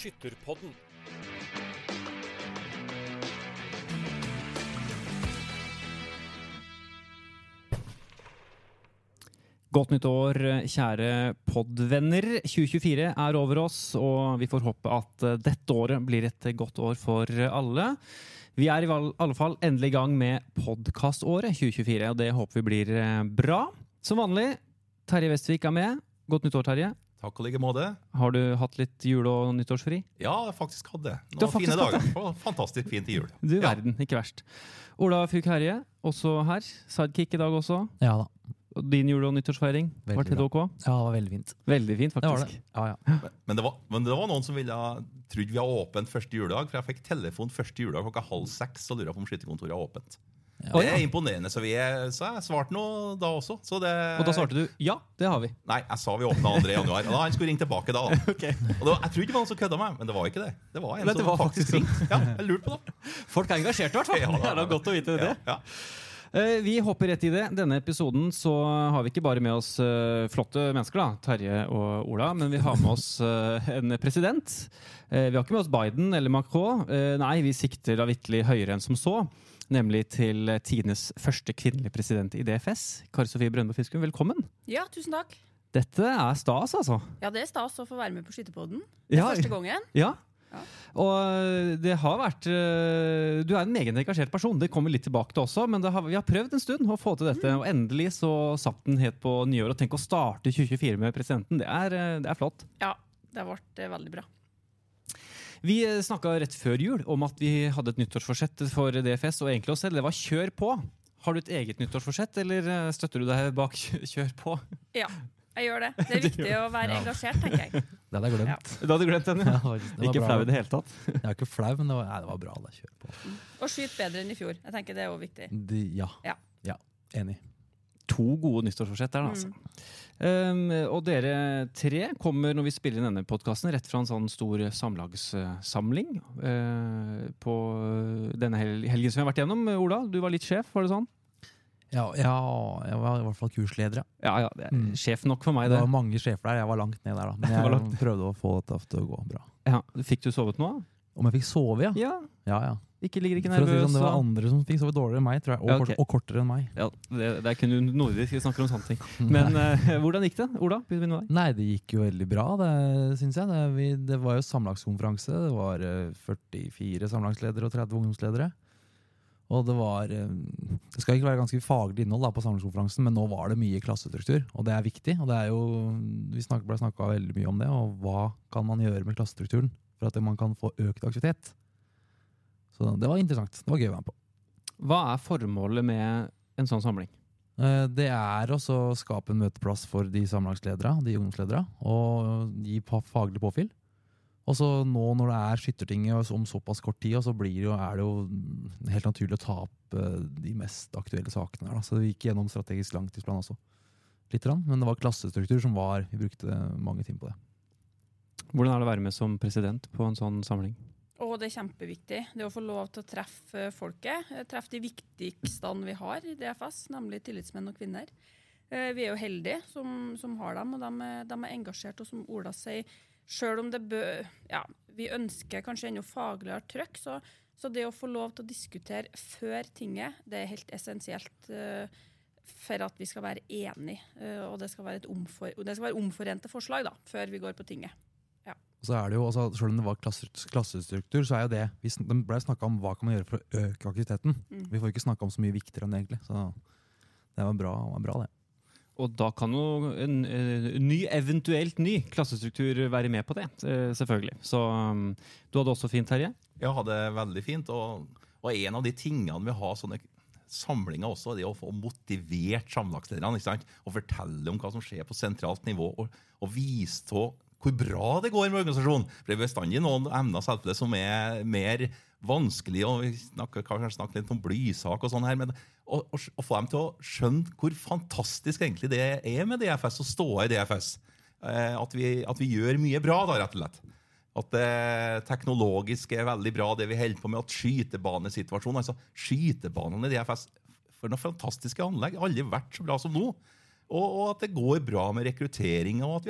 Skytterpodden. Godt nytt år, kjære poddvenner. 2024 er over oss, og vi får håpe at dette året blir et godt år for alle. Vi er i alle fall endelig i gang med podcaståret 2024, og det håper vi blir bra. Som vanlig, Terje Vestvik er med. Godt nytt år, Terje. Takk og like måte. Har du hatt litt jul- og nyttårsfri? Ja, jeg faktisk hadde. Du har Fine faktisk hatt dager. Og fantastisk fint i jul. Du verden, ikke verst. Ola Fugh Herje, også her. Sidekick i dag også. Ja da. Og din jul- og nyttårsfeiring, var det ok? Ja, det var veldig fint. Veldig fint, faktisk. Det var det. Ja. Men det var noen som trodde vi har åpent første juledag, for jeg fikk telefon første juledag klokka 5:30, og lurer på om skytterkontoret er åpent. Ja. Det er imponerende, så jeg svarte noe da også. Så det, Og da svarte du, ja, det har vi. Nei, jeg sa vi åpnet 2. januar. Og da han skulle ringe tilbake da. Okay. Og jeg trodde det var noen som kødde meg, men det var ikke det. Det var en Men det som var faktisk ringte. Ja, jeg lurte på det. Folk er engasjert i hvert fall. Ja, det er da godt å vite det. Ja. Vi hopper rett i det. Denne episoden så har vi ikke bare med oss flotte mennesker da, Terje og Ola, men vi har med oss en president. Vi har ikke med oss Biden eller Macron. Nei, vi sikter da vitterlig høyere enn som så, nemlig til tidenes første kvinnelige president i DFS. Kari Sofie Brøndbo Fiskum, velkommen. Ja, tusen takk. Dette er stas, altså. Ja, det er stas å få være med på Skytterpodden. Det er første gangen. Ja. Ja. Og det har vært du er en meget engasjert person. Det kommer litt tilbake til også, men vi har prøvd en stund å få til dette, og endelig så satt den helt på nyår. Og tenk å starte 2024 med presidenten, det er flott. Ja, det har vært veldig bra. Vi snakket rett før jul om at vi hadde et nyttårsforsett for DFS, og egentlig oss selv, det var kjør på. Har du et eget nyttårsforsett, eller støtter du deg bak kjør på? Ja, jeg gjør det. Det er viktig å være engasjert, tenker jeg. Det hadde jeg glemt. Ja. Du hadde glemt den, ja. Det var Ikke bra. flau i det hele tatt. Jeg er ikke flau, men det var bra. Det kjør på. Og skyt bedre enn i fjor. Jeg tenker det er også viktig. Ja. Ja. Ja, enig. 2 gode nyttårsforsett der, altså. Og dere 3 kommer når vi spiller inn denne podcasten rett fra en sånn stor samlagssamling på denne helgen som vi har vært gjennom. Ola, du var litt sjef, var det sånn? Ja, jeg var i hvert fall kursleder. Ja, det er sjef nok for meg Det det. var mange sjefer der, jeg var langt ned der da. Men jeg prøvde å få dette til å gå bra. Ja, fikk du sovet nå? Om jeg fikk sove, ja? Ja, Ja. ligger ikke For å si det nervøs. sånn, det var og- andre som fikk sove dårligere enn meg, tror jeg. Og, Ja, ok. og kortere enn meg. Ja, det er kun nordisk vi snakker om sånne ting. Men hvordan gikk det? Ola, begynner med deg. Nei, det gikk jo veldig bra, det synes jeg. Det var jo samlagskonferanse. Det var 44 samlagsledere og 30 ungdomsledere. Og det var det skal ikke være ganske faglig innhold da, på samlingskonferansen, men nå var det mye klassestruktur, og det er viktig. Og det er jo, vi ble snakket veldig mye om det, og hva kan man gjøre med klassestrukturen for at man kan få økt aktivitet. Så det var interessant. Det var gøy å være med på. Hva er formålet med en sånn samling? Det er også å skape en møteplass for de samlagsledere, de ungdomsledere, og gi faglig påfyll. Og så nå når det er skyttertinget om såpass kort tid, så er det jo helt naturlig å ta opp de mest aktuelle sakene her. Da. Så vi gikk gjennom strategisk langtidsplan også. Litt, men det var klassestruktur som vi brukte mange timer på det. Hvordan er det å være med som president på en sånn samling? Og det er kjempeviktig. Det å få lov til å treffe folket. Treffe de viktigste vi har i DFS, nemlig tillitsmenn og kvinner. Vi er jo heldige som har dem, og de er engasjert, og som Ola sier, selv om vi ønsker kanskje enda fagligere trøkk, så det å få lov til å diskutere før tinget, det er helt essensielt for at vi skal være enige, og det skal være omforente forslag da, før vi går på tinget. Ja. Og så er det jo, selv om det var klassestruktur, så er jo det, det ble snakket om hva kan man gjøre for å øke aktiviteten. Vi får ikke snakke om så mye viktigere enn det egentlig, så det var bra det. Og da kan jo en eventuelt ny klassestruktur være med på det, selvfølgelig. Så du hadde også fint, Terje? Jeg hadde veldig fint, og en av de tingene vi har sånne samlinger også, det er å få motivert samlagslederne, ikke sant? Og fortelle om hva som skjer på sentralt nivå, og vise til hvor bra det går med organisasjonen. For det er bestandig noen emner selvfølgelig som er mer vanskelig, og vi kanskje snakke litt om blysak og sånn her, men å få dem til å skjønne hvor fantastisk egentlig det er med DFS, og stå i DFS. At vi gjør mye bra da, rett og slett. At det teknologisk er veldig bra, det vi holder på med, at skytebanesituasjonen, altså skytebanene i DFS, for noen fantastiske anlegg, aldri vært så bra som nå. Og at det går bra med rekruttering, og at vi har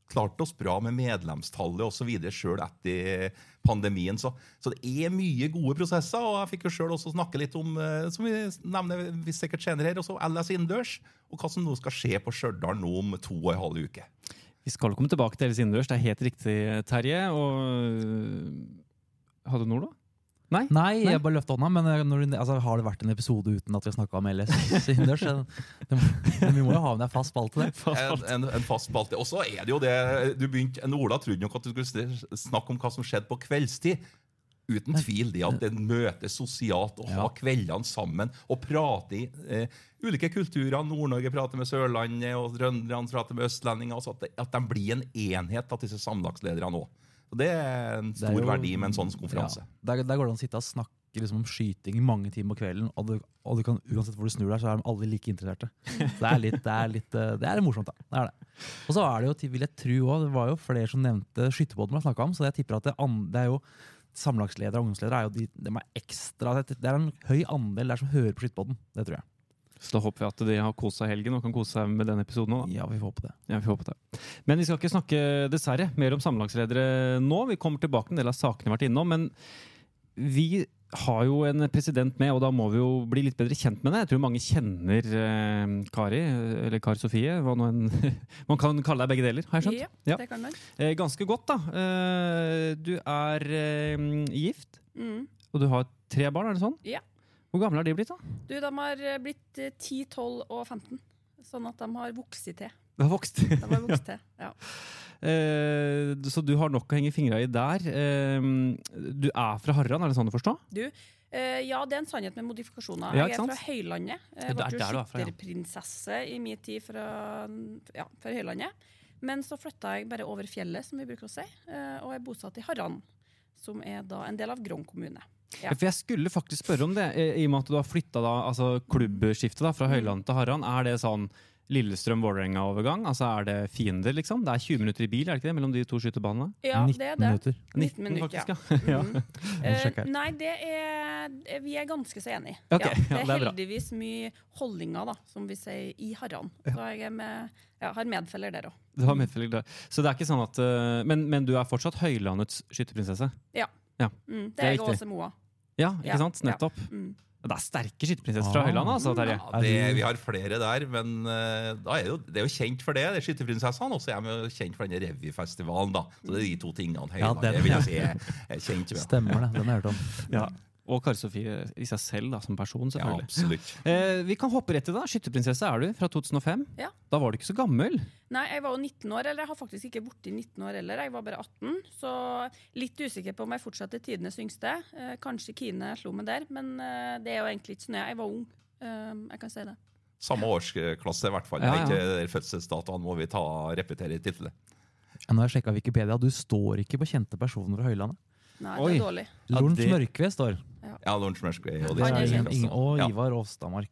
klart oss bra med medlemstallet og så videre selv etter pandemien. Så det mye gode prosesser, og jeg fikk jo selv også snakke litt om, som vi nevner vi sikkert senere her, også LS innendørs, og hva som nå skal skje på Stjørdal nå om 2,5 uker. Vi skal komme tilbake til LS innendørs, det helt riktig, Terje. Og hadde du noe da? Nei, jeg bare løftet hånda, men har det vært en episode uten at vi har snakket om LS innendørs? Vi må jo ha en fast spalte det. En fast spalte. Og så det jo det, Ola trodde nok at du skulle snakke om hva som skjedde på kveldstid. Uten tvil det at det møtes sosialt og ha kveldene sammen og prate i ulike kulturer. Nord-Norge prater med Sørlandet og Trønderne prater med Østlendinger. Altså at de blir en enhet av disse samlagslederne nå. Og det en stor verdi med en sånn konferanse. Ja, der går det an å sitte og snakke liksom, om skyting i mange timer på kvelden, og du kan, uansett hvor du snur deg, så de alle like interesserte. Det er morsomt, da. Det det. Og så det jo, vil jeg tro også, det var jo flere som nevnte skytterbåten man snakket om, så jeg tipper at det jo samlagsledere og ungdomsledere jo de ekstra, det en høy andel der som hører på skytterbåten, det tror jeg. Så da håper vi at de har koset seg helgen og kan kose seg med denne episoden nå. Ja, vi får håpe det. Ja, vi håper det. Men vi skal ikke snakke dessverre mer om samlagsledere nå. Vi kommer tilbake en del av sakene vi har vært innom, men vi har jo en president med, og da må vi jo bli litt bedre kjent med det. Jeg tror mange kjenner Kari, eller Kari Sofie, hva nå man kan kalle deg begge deler, har jeg skjønt? Ja, det kan man. Ganske godt da. Du gift, og du har 3 barn, det sånn? Ja. Hvor gamle har de blitt da? De har blitt 10, 12 og 15, sånn at de har vokst til. De har vokst til, ja. Så du har nok å henge fingrene i der. Du fra Harran, det sånn å forstå? Ja, det en sannhet med modifikasjoner. Ja, jeg fra Høylandet. Jeg var jo skytterprinsesse i min tid fra Høylandet. Men så flyttet jeg bare over fjellet, som vi bruker å si, og jeg bosatt i Harran, som da en del av Grong kommune. Ja. For jeg skulle faktisk spørre om det, i og med at du har flyttet da, altså klubbskiftet da, fra Høyland til Harran. Det sånn Lillestrøm-Vålerenga-overgang? Altså det fiender, liksom? Det 20 minutter i bil, det ikke det, mellom de 2 skytterbanene? Ja, 19 minutter. 19 minutter, faktisk, ja. Nei, vi ganske så enige. Okay, ja, det bra. Heldigvis mye holdninger, da, som vi sier i Harran. Så jeg har medfeller der også. Du har medfeller der. Så det ikke sånn at... Men du fortsatt Høylandets skytterprinsesse? Ja. Ja. Det jeg også Moa. Ja, ikke sant? Nettopp. Ja. Det sterke skytterprinsesser fra Høylandet, altså, Terje. Ja, vi har flere der, men da det jo kjent for det skytterprinsessene, og så vi jo kjent for denne revyfestivalen, da. Så det de 2 tingene Høylandet, det vil jeg si kjent med. Stemmer det, den har jeg hørt om. Ja. Og Kari Sofie i seg selv da, som person, selvfølgelig. Ja, absolutt. Vi kan hoppe rett til da. Skytterprinsesse du fra 2005. Ja. Da var du ikke så gammel. Nei, jeg var jo 19 år, eller jeg har faktisk ikke vært i 19 år heller. Jeg var bare 18, så litt usikker på om jeg fortsatte tidenes yngste. Kanskje Kine slo meg der, men det jo egentlig ikke sånn. Jeg var ung, jeg kan si det. Samme årsklasse i hvert fall. Ja. Ikke fødselsdataen må vi repetere i tilfelle. Ja, nå har jeg sjekket Wikipedia, du står ikke på kjente personer fra Høylandet. Nei, det dårlig. Lorentz Mørkve står. Ja, Lorentz Mørkve. Og Ivar Åstamark.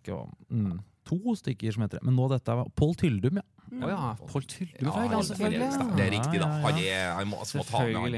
2 stykker som heter det. Men nå dette Pål Tyldum, ja. Ja, Pål Tyldum fra Høyland, det selvfølgelig. Det riktig, da. Han må ta med han.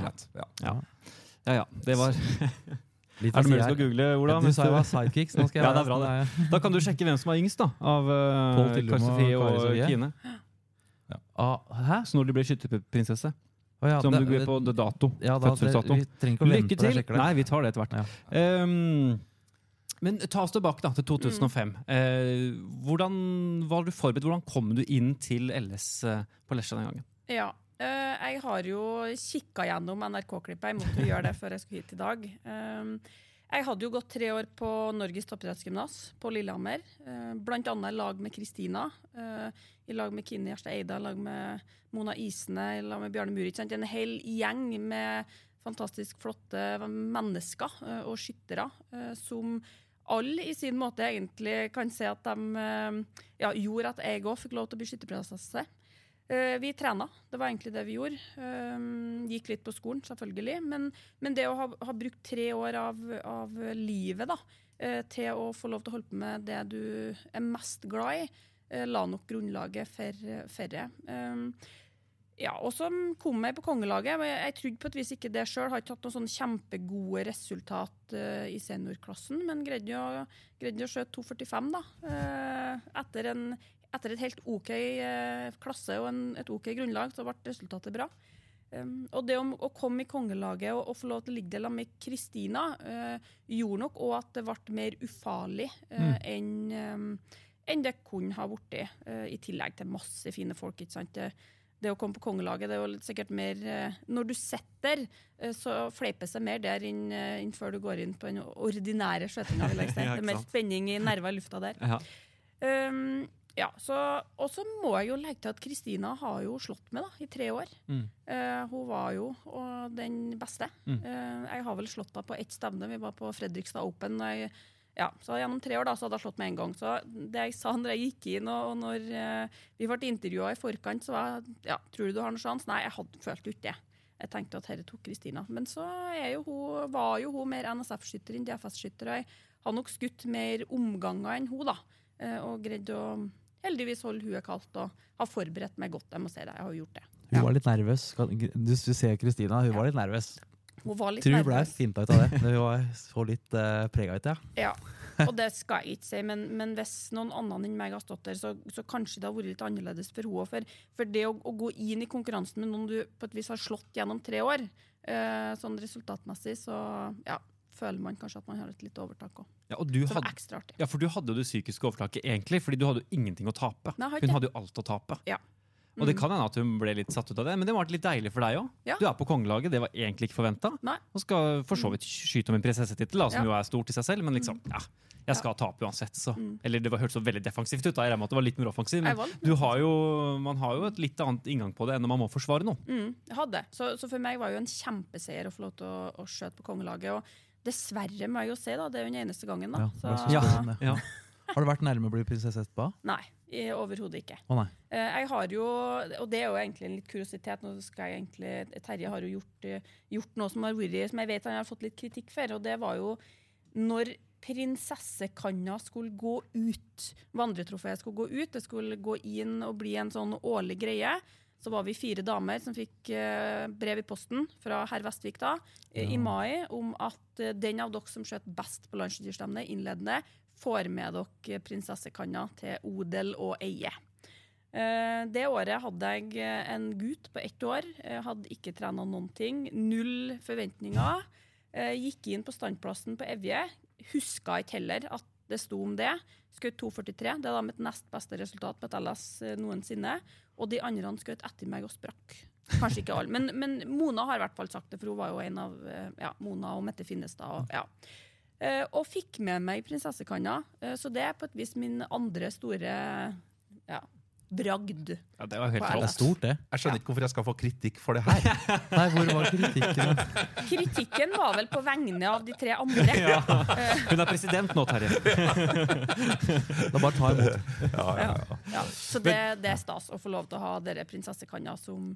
Ja. Det var... Litt det mulig å google, Ola? Du sa jeg var sidekicks. Nå skal jeg det bra det. Da kan du sjekke hvem som yngst da, av Kari Sofie og Kine. Ja. Hæ? Så når de ble skytterprinsesse. Ja, som du går på dato, fødselsdato. Lykke til! Nei, vi tar det etter hvert. Ja. Men ta oss tilbake da, til 2005. Hvordan var du forberedt? Hvordan kom du inn til LS på Lesja den gangen? Ja, jeg har jo kikket gjennom NRK-klippet. Jeg måtte gjøre det før jeg skulle hit i dag. Jeg hadde jo gått 3 år på Norges toppidrettsgymnas på Lillehammer. Blant annet i lag med Kristina, i lag med Kine Gjerstad Eida, i lag med Mona Isene, i lag med Bjarne Murit. En hel gjeng med fantastisk flotte mennesker og skyttere, som alle i sin måte egentlig kan se at de gjorde at jeg også fikk lov til å bli skytterprinsesse. Vi trenet, det var egentlig det vi gjorde. Gikk litt på skolen, selvfølgelig. Men det å ha brukt 3 år av livet da, til å få lov til å holde på med det du mest glad i, la nok grunnlaget for det. Og så kom jeg på kongelaget. Jeg trodde på et vis ikke det selv. Har ikke hatt noen sånn kjempegode resultat i seniorklassen, men greide å skjøte 2,45 da, etter en etter et helt ok klasse og et ok grunnlag, så ble resultatet bra. Og det å komme i kongelaget og få lov til å ligge der med Kristina gjorde nok også at det ble mer ufarlig enn det kunne ha vært i tillegg til masse fine folk, ikke sant? Det å komme på kongelaget, det er jo sikkert mer når du sitter, så fleiper seg mer der inn før du går inn på den ordinære skjøtinga, vil jeg si. Det er mer spenning i nerver i lufta der. Ja, og så må jeg jo legge til at Kristina har jo slått med i 3 år. Hun var jo den beste. Jeg har vel slått henne på ett stevne. Vi var på Fredrikstad Open. Så gjennom 3 år så hadde jeg slått med en gang. Så det jeg sa når jeg gikk inn, og når vi ble intervjuet i forkant, så var jeg, tror du har noen sjans? Nei, jeg hadde følt ut det. Jeg tenkte at dette tok Kristina. Men så var jo hun mer NSF-skytter enn DFS-skytter. Jeg har nok skutt mer omganger enn hun da. Og greid å heldigvis holde huet kaldt og har forberedt meg godt. Jeg må si det, jeg har gjort det. Hun var litt nervøs. Du ser Kristina, hun var litt nervøs. Hun var litt nervøs. Tror du ble finta ut av det? Hun var så litt preget ut, ja. Og det skal jeg ikke si, men hvis noen annen enn meg har stått der, så kanskje det har vært litt annerledes for henne. For det å gå inn i konkurransen med noen du på et vis har slått gjennom 3 år, sånn resultatmessig, så føler man kanskje at man har et litt overtak også. Ja, og det var ekstra artig. Ja, for du hadde jo det psykiske overtaket egentlig, fordi du hadde jo ingenting å tape. Nei, hun hadde jo alt å tape. Ja. Og det kan hende at hun ble litt satt ut av det, men det var litt deilig for deg også. Ja. Du på kongelaget, det var egentlig ikke forventet. Nei. Og skal for så vidt skyte om en prinsessetittel, som jo stort i seg selv, men liksom, jeg skal tape uansett. Så. Eller det hørtes så veldig defensivt ut, da. Jeg regner med at det var litt mer offensivt, men man har jo et litt annet inngang på det enn når man må forsvare noe. Jeg hadde. Så for meg var jo en kjempeseier å få lov til å skjøte på kongelaget, og dessverre må jeg jo si da, det er jo den eneste gangen da. Har du vært nærme å bli prinsesse etterpå? Nei, overhodet ikke. Nei. Jeg har jo, og det er jo egentlig en litt kuriositet, nå skal jeg egentlig, Terje har jo gjort noe som jeg vet han har fått litt kritikk for, og det var jo når prinsessekanna skulle gå ut, vandretrofeet skulle gå ut, det skulle gå inn og bli en sånn årlig greie, så var vi 4 damer som fikk brev i posten fra herr Vestvik da, i mai, om at den av dere som skjøt best på landsstyrstevne innledende, får med dere prinsessekanna til odel og eie. Det året hadde jeg en gutt på 1 år, hadde ikke trenet noen ting, 0 forventninger, gikk inn på standplassen på Evje, huska ikke heller at det sto om det, skjøt 2,43, det er da mitt nest beste resultat på et LS noensinne, og de andre skjøt etter meg og sprakk. Kanskje ikke alle, men Mona har i hvert fall sagt det, for hun var jo en av Mona og Mette Finnestad. Og fikk med meg prinsessekanna, så det er på et vis min andre store bragd. Ja, det var helt Det er stort, det. Jeg skjønner ikke hvorfor jeg skal få kritikk for det her. Nei, hvor var kritikken? Kritikken var vel på vegne av de 3 andre. Hun er president nå, Terje. Da bare ta imot. Så det er stas å få lov til å ha dere prinsessekanna som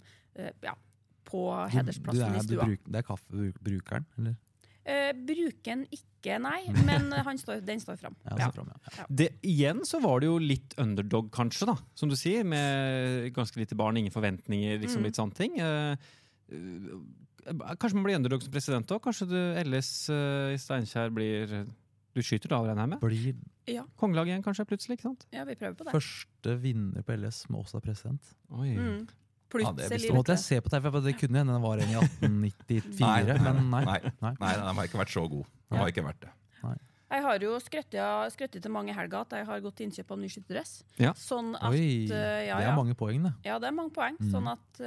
på hedersplassen i stua. Det er kaffebrukeren, eller? Bruken ikke, nei, men den står frem. Det, igjen så var det jo litt underdog kanskje da, som du sier, med ganske lite barn, ingen forventninger, liksom litt sånne ting. Kanskje man blir underdog som president også, kanskje LS i Steinkjer du skyter da, regner jeg med? Blir kongelag igjen kanskje plutselig, ikke sant? Ja, vi prøver på det. Første vinner på LS som også er president. Oi. Plutselig. Måtte jeg se på TV, for det kunne hende den var en i 1894, men nei, den har ikke vært så god. Den har ikke vært det. Jeg har jo skrøttet til mange helger at jeg har gått til innkjøp av ny skytterdress. Sånn at, det er mange poeng det. Ja, det er mange poeng. Sånn at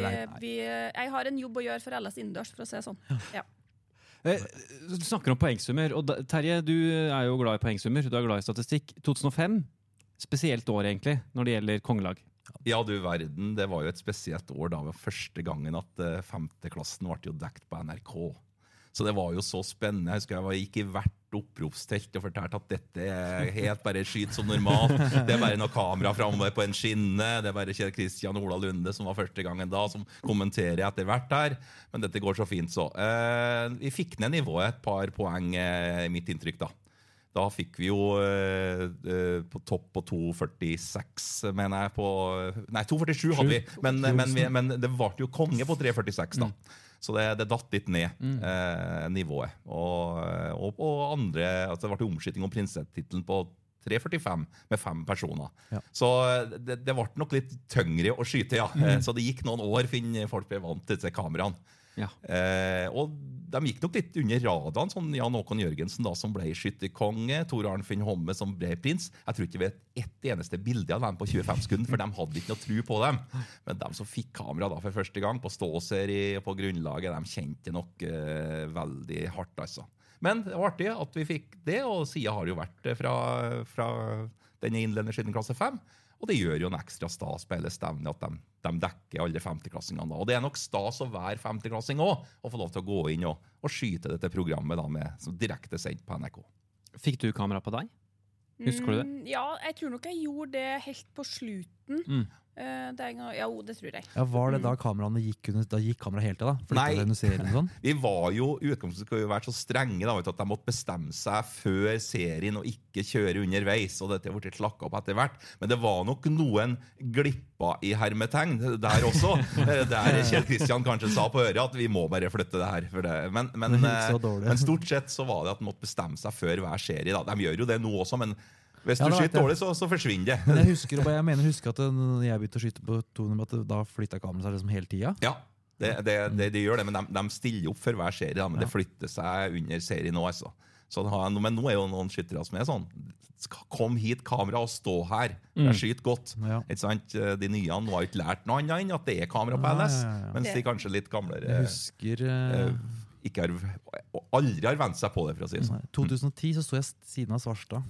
jeg har en jobb å gjøre for LS innendørs, for å si sånn. Du snakker om poengsummer, og Terje, du er jo glad i poengsummer, du er glad i statistikk. 2005, spesielt år egentlig, når det gjelder kongelag. Ja, du verden, det var jo et spesielt år da, det var første gangen at 5. klassen ble jo dekt på NRK. Så det var jo så spennende. Jeg husker jeg gikk i hvert oppropstelt og fortalte at dette er helt bare skyt som normalt. Det er bare noe kamera framme på en skinne. Det er bare Kjell Kristian og Ola Lunde som var første gangen da, som kommenterer etter hvert her. Men dette går så fint så. Vi fikk ned nivået et par poeng i mitt inntrykk da. Da fikk vi jo på topp på 2,46, mener jeg. Nei, 2,47 hadde vi, men det ble jo konge på 3,46 da. Så det datt litt ned nivået. Og andre, altså det ble omskytting om prinsessetitlen på 3,45 med 5 personer. Ja. Så det ble nok litt tyngre å skyte, ja. Så det gikk noen år før folk ble vant til disse kameraene. Ja. Og de gikk nok litt under radaren, sånn Jan Håkon Jørgensen da, som ble skytterkonge, Tor Arnfinn Homme som ble prins. Jeg tror ikke vi vet ett eneste bilde av dem på 25 sekunder, for de hadde ikke noe tro på dem. Men de som fikk kamera da for første gang på ståserie og på grunnlaget, de kjente nok veldig hardt, altså. Men det var artig at vi fikk det, og siden har det jo vært fra denne innledende siden klasse 5. Og det gjør jo en ekstra stas på hele stevnet at de dekker alle 50-klassingene. Og det er nok stas å være 50-klassing også, og få lov til å gå inn og skyte dette programmet da som direkte sendt på NRK. Fikk du kamera på deg? Husker du det? Ja, jeg tror nok jeg gjorde det helt på slutten. Det tror jeg. Ja, var det da kameraene gikk kameraet helt til da? Nei. Under serien sånn? Vi var jo utgangspunktet skulle jo være så strenge da, vet du, at de måtte bestemme seg før serien og ikke kjøre underveis, og dette har blitt slakket opp etter hvert. Men det var nok noen glipper i hermetegn der også, der Kjell Kristian kanskje sa på øret at vi må bare flytte det her. For det. Men stort sett så var det at de måtte bestemme seg før hver serie. Da. De gjør jo det nå også, men hvis du skyter dårlig, så forsvinner det. Men jeg husker at når jeg begynte å skyte på 200, da flyttet kameraet seg liksom hele tiden. Ja, de gjør det, men de stiller opp for hver serie, da, men det flytter seg under serien nå, altså. Men nå er jo noen skyttere som er sånn, kom hit kamera og stå her, jeg skyter godt. Ja. Ikke sant? De nye nå har ikke lært noe annet enn at det er kamera på LS, mens de kanskje litt gamlere jeg husker aldri har vent seg på det, for å si det sånn. 2010 så sto jeg siden av Svarstad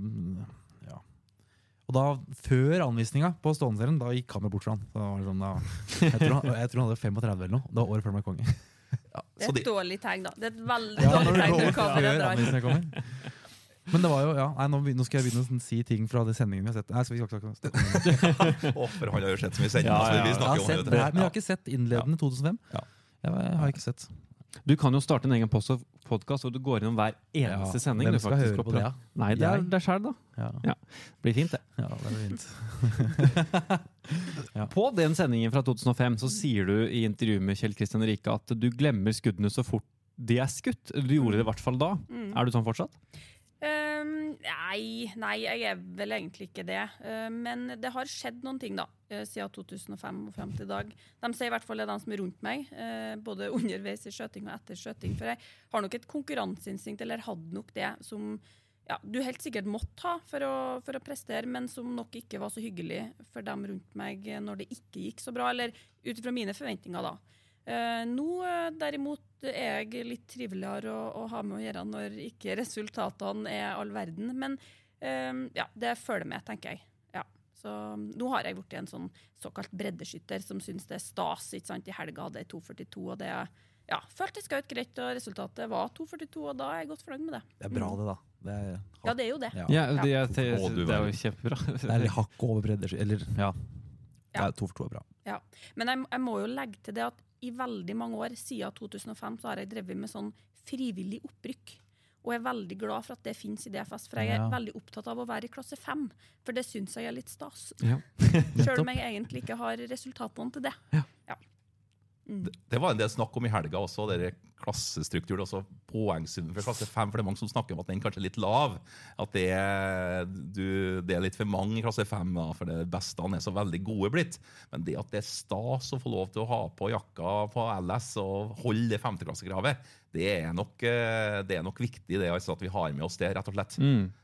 og da, før anvisninga på Stående-serien, da gikk kameraet bort fra han. Da var det sånn, jeg tror han hadde 35 eller noe. Det var året før han ble konge. Ja, det er et dårlig tegn, da. Det er et veldig dårlig tegn når kameraet drar. Men det var jo, nå skal jeg begynne å si ting fra de sendingene vi har sett. Nei, så vi skal for han har jo sett så mye sendinger, vi snakker om det. Men jeg har ikke sett innledende 2005. Jeg har ikke sett. Du kan jo starte en egen podcast hvor du går innom hver eneste sending. Hvem skal høre på det? Nei, det er selv da. Ja. Det blir fint det. Ja, det blir fint. På den sendingen fra 2005 så sier du i intervjuet med Kjell Kristian Rike at du glemmer skuddene så fort de er skutt. Du gjorde det i hvert fall da. Er du sånn fortsatt? Nei, jeg er vel egentlig ikke det. Men det har skjedd noen ting da, siden 2005 og frem til i dag. De sier i hvert fall det er de som er rundt meg, både underveis i skjøting og etter skjøting. For jeg har nok et konkurranseinstinkt, eller hadde nok det, som du helt sikkert måtte ha for å prestere, men som nok ikke var så hyggelig for dem rundt meg når det ikke gikk så bra, eller ut fra mine forventninger da. Nå derimot er jeg litt triveligere å ha med å gjøre når ikke resultatene er all verden, men det følger med, tenker jeg. Ja. Så nå har jeg vært en sånn såkalt breddeskytter som synes det er stas, ikke sant? I helga hadde jeg 2,42, og det følte jeg skjøt greit, og resultatet var 2,42, og da er jeg godt fornøyd med det. Det er bra det da. Det er jo det. Ja, det er jo kjempebra. Det er litt hakk over breddeskytter, eller det er 2,42 er bra. Ja, men jeg må jo legge til det at i veldig mange år, siden 2005, så har jeg drevet med sånn frivillig opprykk. Og jeg er veldig glad for at det finnes i DFS, for jeg er veldig opptatt av å være i klasse 5, for det synes jeg er litt stas. Ja. Selv om jeg egentlig ikke har resultatene til det. Ja. Det var en del snakk om i helga også, det klassestrukturen, også poengsummen for klasse 5, for det er mange som snakker om at den kanskje er litt lav, at det er litt for mange i klasse 5, da, for det beste han er så veldig gode blitt, men det at det er stas å få lov til å ha på jakka på LS og holde det 5.-klassekravet, det er nok viktig det, altså, at vi har med oss det, rett og slett.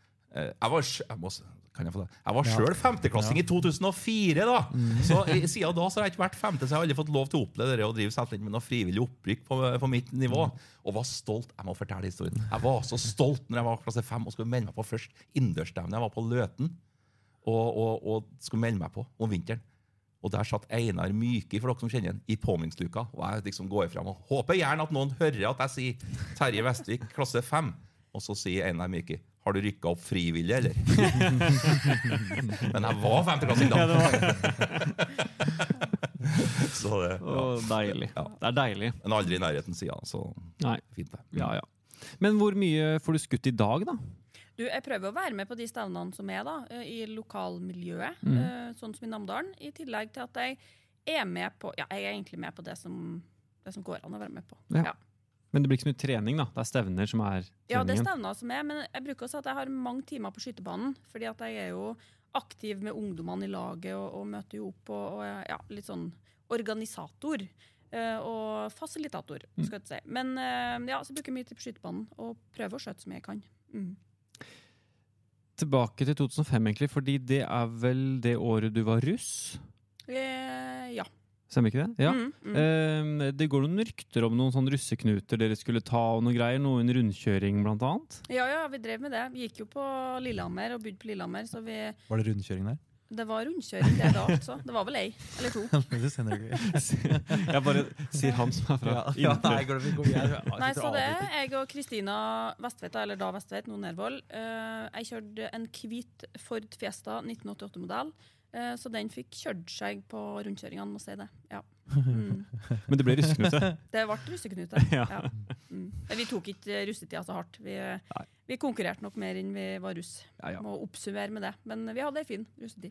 Jeg var selv 5.-klassing i 2004 da. Så siden da så har jeg ikke vært 5., så jeg har aldri fått lov til å oppleve det og drive selvstendig med noe frivillig opprykk på mitt nivå. Og var stolt, jeg må fortelle historien. Jeg var så stolt når jeg var klasse 5 og skulle melde meg på først innendørsstevne. Jeg var på Løten og skulle melde meg på om vinteren. Og der satt Einar Myki, for dere som kjenner igjen, i påminningsluka. Og jeg liksom går frem og håper gjerne at noen hører at jeg sier Terje Vestvik, klasse 5. Og så sier Einar Myki, har du rykket opp frivillig, eller? Men jeg var 5.-klassing da. Så det, deilig. Ja. Det er deilig. Men aldri i nærheten siden, så fint det. Ja. Men hvor mye får du skutt i dag, da? Jeg prøver å være med på de stevnene som er da, i lokalmiljøet, sånn som i Namdalen, i tillegg til at jeg er med på, jeg er egentlig med på det som går an å være med på. Ja. Men det blir ikke så mye trening, da? Det stevner som Ja, det treningen? stevner som men jeg bruker å si at jeg har mange timer på skytebanen, fordi at jeg jo aktiv med ungdommene i laget og møter jo opp og ja, litt sånn organisator og fasilitator, skal jeg si. Men ja, så bruker jeg mye tid på skytebanen og prøver å skjøte som jeg kan. Tilbake til 2005 egentlig, fordi det vel det året du var russ? Ja. Stemmer ikke det? Ja. Det går noen rykter om noen sånne russeknuter dere skulle ta og noe greier, noen rundkjøring blant annet? Ja, vi drev med det. Vi gikk jo på Lillehammer og bodde på Lillehammer, så vi... Var det rundkjøring der? Det var rundkjøring det da, altså. Det var vel ei, eller to. Det sender jeg Jeg bare sier han som fra nei, går det Nei, så det jeg og Kristina Vestveit, eller da Vestveit, nå Nervold, jeg kjørte en hvit Ford Fiesta 1988-modell, så den fikk kjørt seg på rundkjøringene, må si det. Ja. Men det ble russeknute? Det ble russeknute, ja. Vi tok ikke russetida så hardt. Vi konkurrerte nok mer enn vi var russ. Må oppsummere med det. Men vi hadde en fin russetid.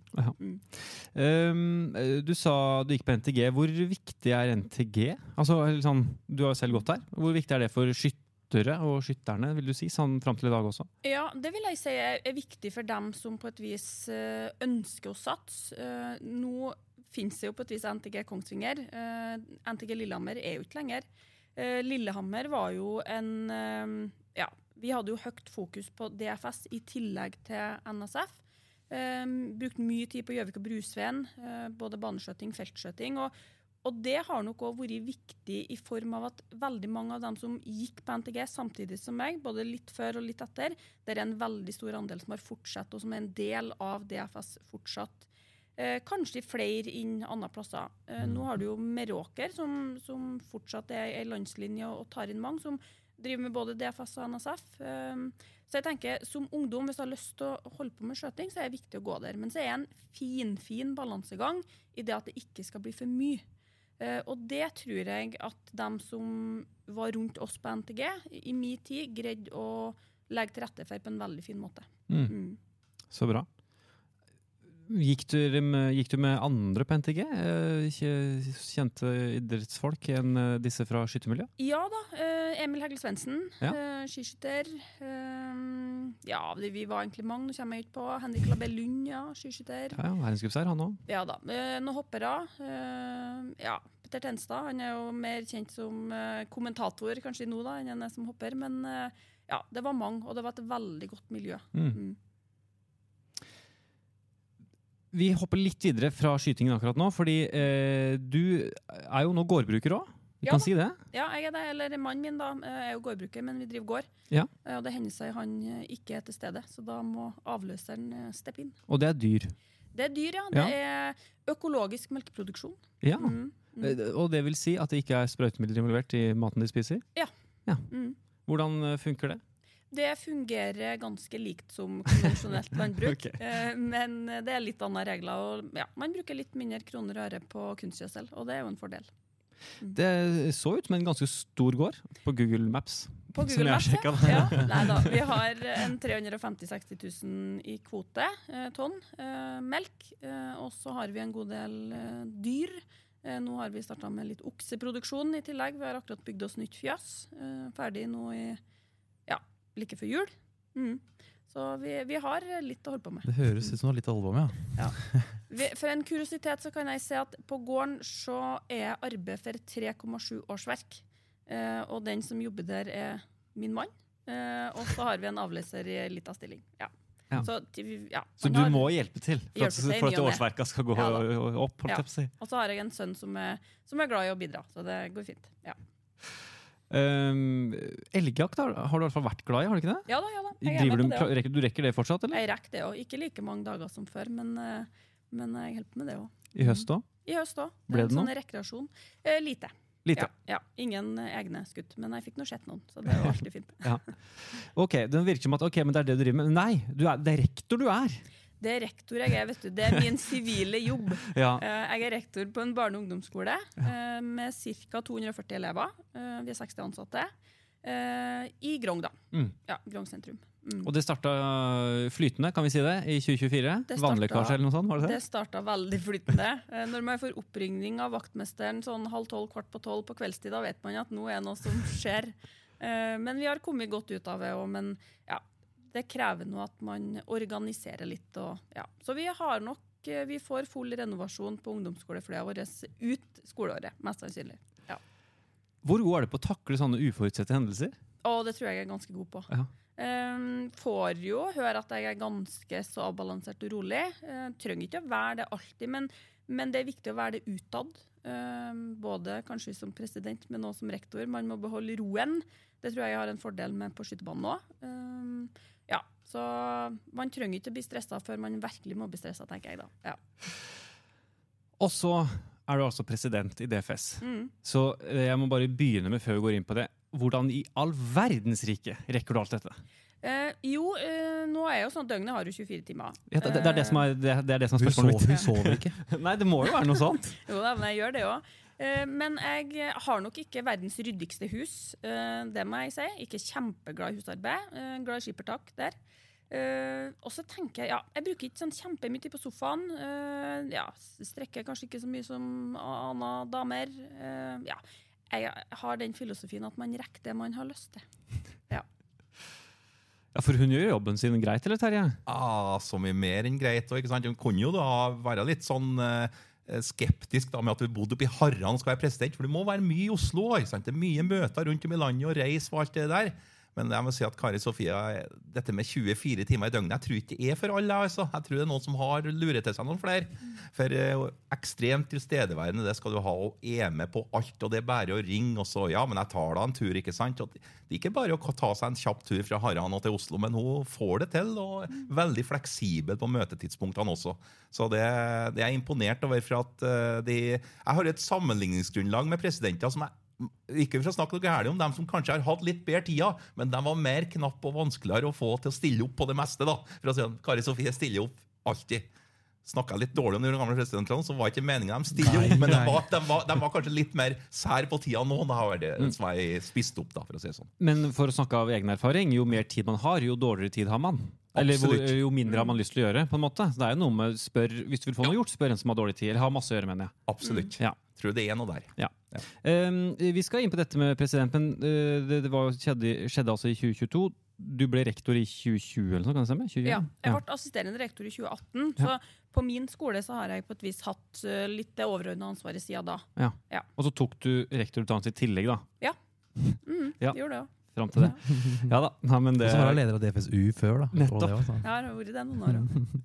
Du sa du gikk på NTG. Hvor viktig NTG? Altså, sånn, du har jo selv gått der. Hvor viktig det for skyttere og skytterne, vil du si, sånn frem til i dag også? Ja, det vil jeg si er viktig for dem som på et vis ønsker å satse. Nå finnes det jo på et vis NTG Kongsvinger. NTG Lillehammer jo ikke lenger. Lillehammer var jo vi hadde jo høyt fokus på DFS i tillegg til NSF. Brukt mye tid på Gjøvik og Brusveen, både baneskjøting, feltskjøting, og det har nok også vært viktig i form av at veldig mange av dem som gikk på NTG samtidig som meg, både litt før og litt etter, det en veldig stor andel som har fortsatt, og som en del av DFS fortsatt. Kanskje flere inn andre plasser. Nå har du jo Meråker, som fortsatt en landslinje og tar inn mange, som driver med både DFS og NSF. Så jeg tenker, som ungdom, hvis du har lyst til å holde på med skjøting, så det viktig å gå der. Men så en fin balansegang i det at det ikke skal bli for mye. Og det tror jeg at de som var rundt oss på NTG i min tid greide å legge til rette for på en veldig fin måte. Så bra. Gikk du med andre på NTG? Kjente idrettsfolk enn disse fra skyttermiljøet? Ja da, Emil Hegle Svendsen, skiskytter. Vi var egentlig mange, nå kommer jeg ut på Henrik Labell Lund, skiskytter. Ja, verdenscupseier han også. Ja da, noen hoppere. Petter Tenstad, han jo mer kjent som kommentator kanskje nå da, enn han som hopper, men det var mange, og det var et veldig godt miljø. Vi hopper litt videre fra skytingen akkurat nå, fordi du jo nå gårdbruker også. Vi kan si det. Ja, jeg det, eller mannen min da, jo gårdbruker, men vi driver gård. Ja. Og det hender seg han ikke til stede, så da må avløseren steppe inn. Og det dyr? Det dyr, ja. Det økologisk melkeproduksjon. Ja, og det vil si at det ikke sprøytemidler involvert i maten de spiser? Ja. Hvordan funker det? Det fungerer ganske likt som konvensjonelt landbruk, men det litt andre regler, og man bruker litt mindre kroner og øre på kunstgjødsel, og det jo en fordel. Det så ut som en ganske stor gård på Google Maps. På Google Maps, ja. Neida, vi har en 350-60 000 i kvote, tonn melk, og så har vi en god del dyr. Nå har vi startet med litt okseproduksjon i tillegg. Vi har akkurat bygd oss nytt fjøs, ferdig nå i like før jul. Så vi har litt å holde på med. Det høres ut som litt å holde på med, ja. For en kuriositet så kan jeg si at på gården så arbeid for 3,7 årsverk. Og den som jobber der min mann. Og så har vi en avleser i litt av stilling. Ja. Så du må hjelpe til for at årsverket skal gå opp? Og så har jeg en sønn som glad i å bidra, så det går fint. Ja. Elgjakt har du i hvert fall vært glad i, har du ikke det? Ja da. Du rekker det fortsatt, eller? Jeg rekker det også. Ikke like mange dager som før, men jeg hjelper med det også. I høst også? I høst også. Ble det noe? Sånn rekreasjon. Lite. Ja, ingen egne skutt, men jeg fikk noe sett noen, så det var alltid fint. Ok, det virker som at men det det du driver med. Nei, det rektor du er. Det rektor jeg vet du. Det min sivile jobb. Jeg rektor på en barne- og ungdomsskole med ca. 240 elever. Vi 60 ansatte. I Grong da. Ja, Grong sentrum. Og det startet flytende, kan vi si det, i 2024? Vannlekkasje eller noe sånt, var det det? Det startet veldig flytende. Når man får oppringning av vaktmesteren sånn 11:30, 11:15 på kveldstid, da vet man at nå er noe som skjer. Men vi har kommet godt ut av det, men ja, det krever nå at man organiserer litt. Og, ja. Så vi får full renovasjon på ungdomsskolefløya våre ut skoleåret, mest sannsynlig. Ja. Hvor god er du på å takle sånne uforutsette hendelser? Det tror jeg er ganske god på. Ja. Får jo høre at jeg er ganske så avbalansert og rolig. Trenger ikke å være det alltid, men det er viktig å være det utad. Både kanskje som president, men også som rektor. Man må beholde roen. Det tror jeg har en fordel med på skytebanen nå. Ja, så man trenger ikke å bli stresset før man virkelig må bli stresset, tenker jeg da. Ja. Og så er du altså president i DFS. Så jeg må bare begynne med, før vi går inn på det, hvordan i all verdensrike rekker du alt dette? Nå er jo sånn, døgnet har jo 24 timer. Ja, det er det som er spørsmålet mitt. Hun sover ikke. Nei, det må jo være noe sånt. Jo da, men jeg gjør det også. Men jeg har nok ikke verdens ryddigste hus, det må jeg si. Ikke kjempeglad i husarbeid, glad i skippertak der. Og så tenker jeg bruker ikke sånn kjempemye tid på sofaen. Strekker kanskje ikke så mye som Anna damer. Jeg har den filosofien at man rekker det man har lyst til. Ja. Ja, for hun gjør jobben sin greit, eller Terje? Så mye mer enn greit. Og, ikke sant? Hun kunne jo da være litt sånn skeptisk da, med at du bodde oppe i Harran og skal være president, for det må være mye i Oslo. Ikke sant? Det er mye møter rundt om i landet og reis og alt det der. Men jeg må si at Kari Sofia, dette med 24 timer i døgnet, jeg tror ikke det er for alle. Altså. Jeg tror det er noen som har luret til seg noen flere. For ekstremt tilstedeværende, det skal du ha, og er med på alt, og det er bare å ringe, og så, ja, men jeg tar da en tur, ikke sant? Og det er ikke bare å ta seg en kjapp tur fra Harran og til Oslo, men hun får det til, og veldig fleksibel på møtetidspunktene også. Så det er jeg imponert over, for at jeg har et sammenligningsgrunnlag med presidenter som ikke for å snakke noe gærlig om dem som kanskje har hatt litt bedre tida, men de var mer knapp og vanskeligere å få til å stille opp på det meste da. For å si at Kari Sofie stiller opp alltid. Snakket litt dårlig om de gamle presidentene, så var ikke meningen de stille opp, men de var kanskje litt mer sær på tida nå, da har det som jeg spist opp da, for å si det sånn. Men for å snakke av egen erfaring, jo mer tid man har, jo dårligere tid har man. Eller jo mindre har man lyst til å gjøre, på en måte. Så det er jo noe med hvis du vil få noe gjort, spør en som har dårlig tid, eller har masse å gjøre, mener jeg. Absolutt. Ja. Tror det er noe der. Ja. Vi skal inn på dette med president, men skjedde altså i 2022. Du ble rektor i 2020, eller noe, kan det stemme? 2020? Ja, jeg ble assisterende rektor i 2018, så på min skole så har jeg på et vis hatt litt det overordnede ansvaret siden da. Ja. Og så tok du rektorutdannelse i tillegg da? Ja, gjorde det også. Fram til det. Ja da. Ja, men det... Og så var jeg leder av DFSU før da. Nettopp. Ja, det har vært det noen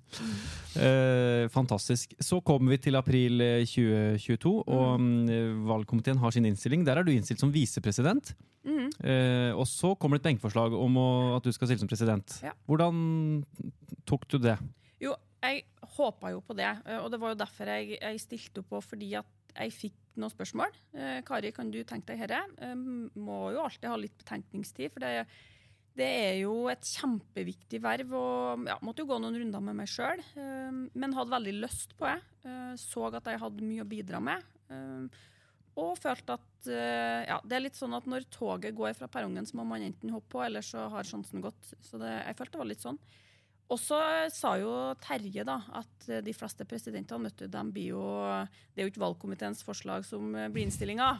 år. Fantastisk. Så kommer vi til april 2022, og valgkomiteen har sin innstilling. Der er du innstilt som visepresident. Og så kommer det et benkeforslag om at du skal stille som president. Ja. Hvordan tok du det? Jo, jeg håpet jo på det, og det var jo derfor jeg stilte opp på, fordi at jeg fikk noen spørsmål. Kari, kan du tenke deg dette? Må jo alltid ha litt betenkningstid, for det er jo et kjempeviktig verv, og måtte jo gå noen runder med meg selv, men hadde veldig lyst på det. Så at jeg hadde mye å bidra med, og følte at det er litt sånn at når toget går fra perrongen, så må man enten hoppe på, eller så har sjansen gått. Så jeg følte det var litt sånn. Og så sa jo Terje da, at de fleste presidentene, det er jo ikke valgkomiteens forslag som blir innstillinga.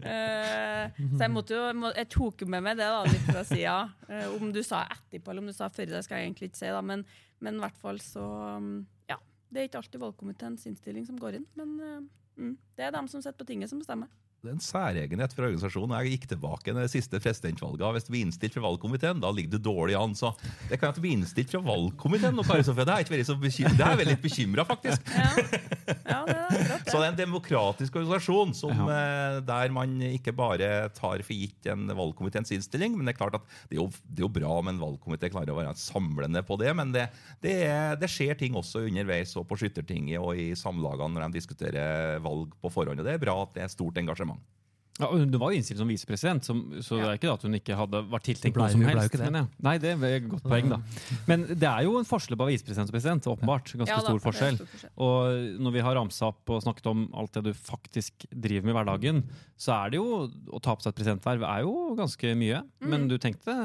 Så jeg tok jo med meg det da, litt fra siden. Om du sa etterpå, eller om du sa før, det skal jeg egentlig ikke si da, men i hvert fall så, det er ikke alltid valgkomiteens innstilling som går inn, men det er dem som sitter på tinget som bestemmer. Det er en særegenhet for organisasjonen. Jeg gikk tilbake i det siste presidentvalget. Hvis du blir innstilt fra valgkomiteen, da ligger du dårlig an. Så det kan at du blir innstilt fra valgkomiteen, og Kari Sofie, det er ikke veldig så bekymret. Det er veldig litt bekymret, faktisk. Ja, det er så det er en demokratisk organisasjon der man ikke bare tar for gitt en valgkomiteens innstilling, men det er klart at det er jo bra om en valgkomité klarer å være samlende på det, men det skjer ting også underveis og på skyttertinget og i samlagene når de diskuterer valg på forhånd, og det er bra at det er stort engasjement. Ja, hun var jo innstilt som visepresident, så det er ikke at hun ikke var tiltenkt noe som helst. Nei, det er et godt poeng da. Men det er jo en forskjell på visepresident og president, åpenbart. Ganske stor forskjell. Og når vi har ramset opp og snakket om alt det du faktisk driver med i hverdagen, så er det jo, å ta på seg et presidentverv er jo ganske mye. Men du tenkte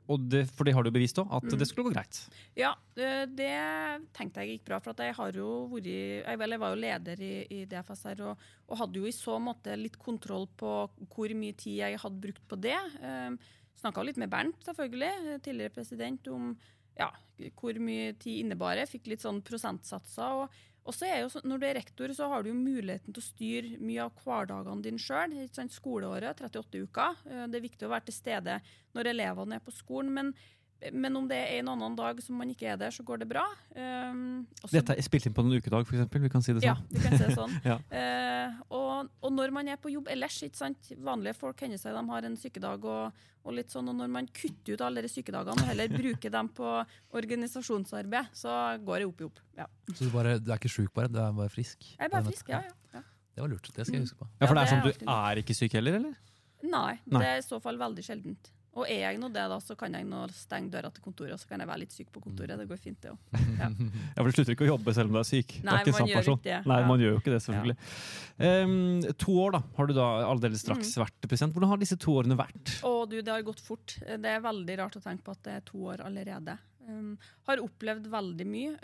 For det har du bevist også, at det skulle gå greit. Ja, det tenkte jeg gikk bra, for at jeg har jo vært, jeg var jo leder i DFS her, og hadde jo i så måte litt kontroll på hvor mye tid jeg hadde brukt på det. Snakket litt med Bernt, selvfølgelig, tidligere president, om hvor mye tid innebærer. Fikk litt sånn prosentsatser, og så jo, når du rektor, så har du jo muligheten til å styre mye av hverdagene din selv. Skoleåret, 38 uker. Det viktig å være til stede når elevene på skolen, men om det en annen dag som man ikke der, så går det bra. Dette spilt inn på en ukedag, for eksempel. Vi kan si det sånn. Ja, vi kan si det sånn. Ja. Og når man på jobb ellers, ikke sant? Vanlige folk hender seg, de har en sykedag og litt sånn, og når man kutter ut alle de sykedagene og heller bruker dem på organisasjonsarbeid, så går det opp i opp. Ja. Så du ikke syk bare, du bare frisk? Jeg bare frisk, ja. Det var lurt, det skal jeg huske på. Ja, for det sånn, du ikke syk heller, eller? Nei, det i så fall veldig sjeldent. Og jeg nå det da, så kan jeg nå stenge døra til kontoret, og så kan jeg være litt syk på kontoret. Det går fint, det også. Ja. For du slutter ikke å jobbe selv om du syk. Nei, det man gjør ikke det. Nei, man gjør jo ikke det, selvfølgelig. 2 år da, har du da allerede straks vært president. Hvordan har disse 2 årene vært? Det har gått fort. Det veldig rart å tenke på at det 2 år allerede. Har opplevd veldig mye,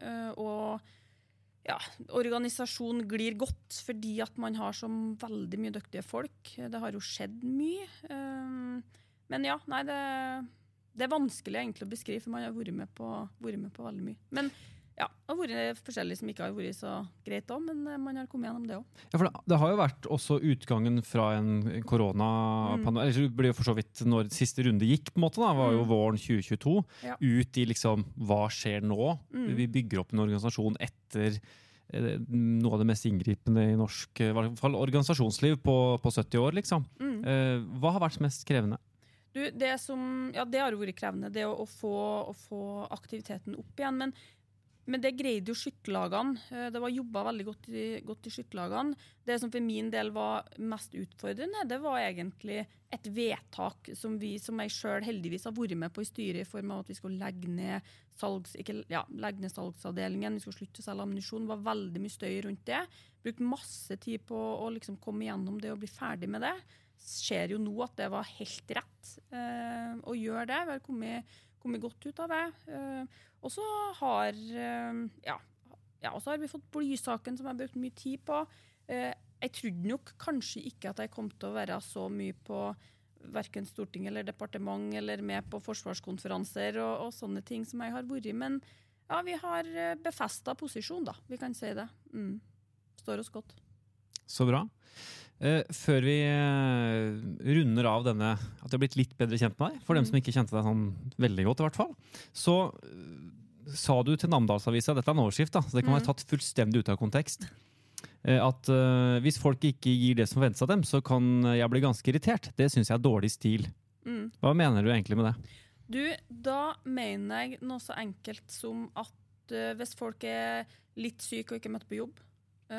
og organisasjonen glir godt fordi at man har så veldig mye dyktige folk. Det har jo skjedd mye. Men det vanskelig egentlig å beskrive, for man har vært med på veldig mye. Men det har vært forskjellig som ikke har vært så greit også, men man har kommet gjennom det også. Ja, for det har jo vært også utgangen fra en koronapandemi, eller det ble jo for så vidt når siste runde gikk, på en måte da, var jo våren 2022, ut i liksom, hva skjer nå? Vi bygger opp en organisasjon etter noe av det mest inngripende i norsk, i hvert fall organisasjonsliv på 70 år, liksom. Hva har vært mest krevende? Det har jo vært krevende, det å få aktiviteten opp igjen, men det greide jo skyttelagene. Det var jobbet veldig godt i skyttelagene. Det som for min del var mest utfordrende, det var egentlig et vedtak som jeg selv heldigvis har vært med på i styret, i form av at vi skulle legge ned salgsavdelingen, vi skulle slutte å selge ammunisjon. Det var veldig mye støy rundt det. Brukt masse tid på å liksom komme igjennom det og bli ferdig med det. Ser jo nå at det var helt rett å gjøre det. Vi har kommet godt ut av det. Og så har vi fått blysaken som jeg har brukt mye tid på. Jeg trodde nok kanskje ikke at jeg kom til å være så mye på hverken storting eller departement eller med på forsvarskonferanser og sånne ting som jeg har vært. Men vi har befestet posisjon da, vi kan si det. Står oss godt. Så bra. Før vi runder av denne, at jeg har blitt litt bedre kjent med deg, for dem som ikke kjente deg sånn veldig godt i hvert fall, så sa du til Namdalsavisa, dette en overskrift da, så det kan være tatt fullstendig ut av kontekst, at hvis folk ikke gir det som forventes av dem, så kan jeg bli ganske irritert. Det synes jeg dårlig stil. Hva mener du egentlig med det? Da mener jeg noe så enkelt som at hvis folk litt syke og ikke møter på jobb,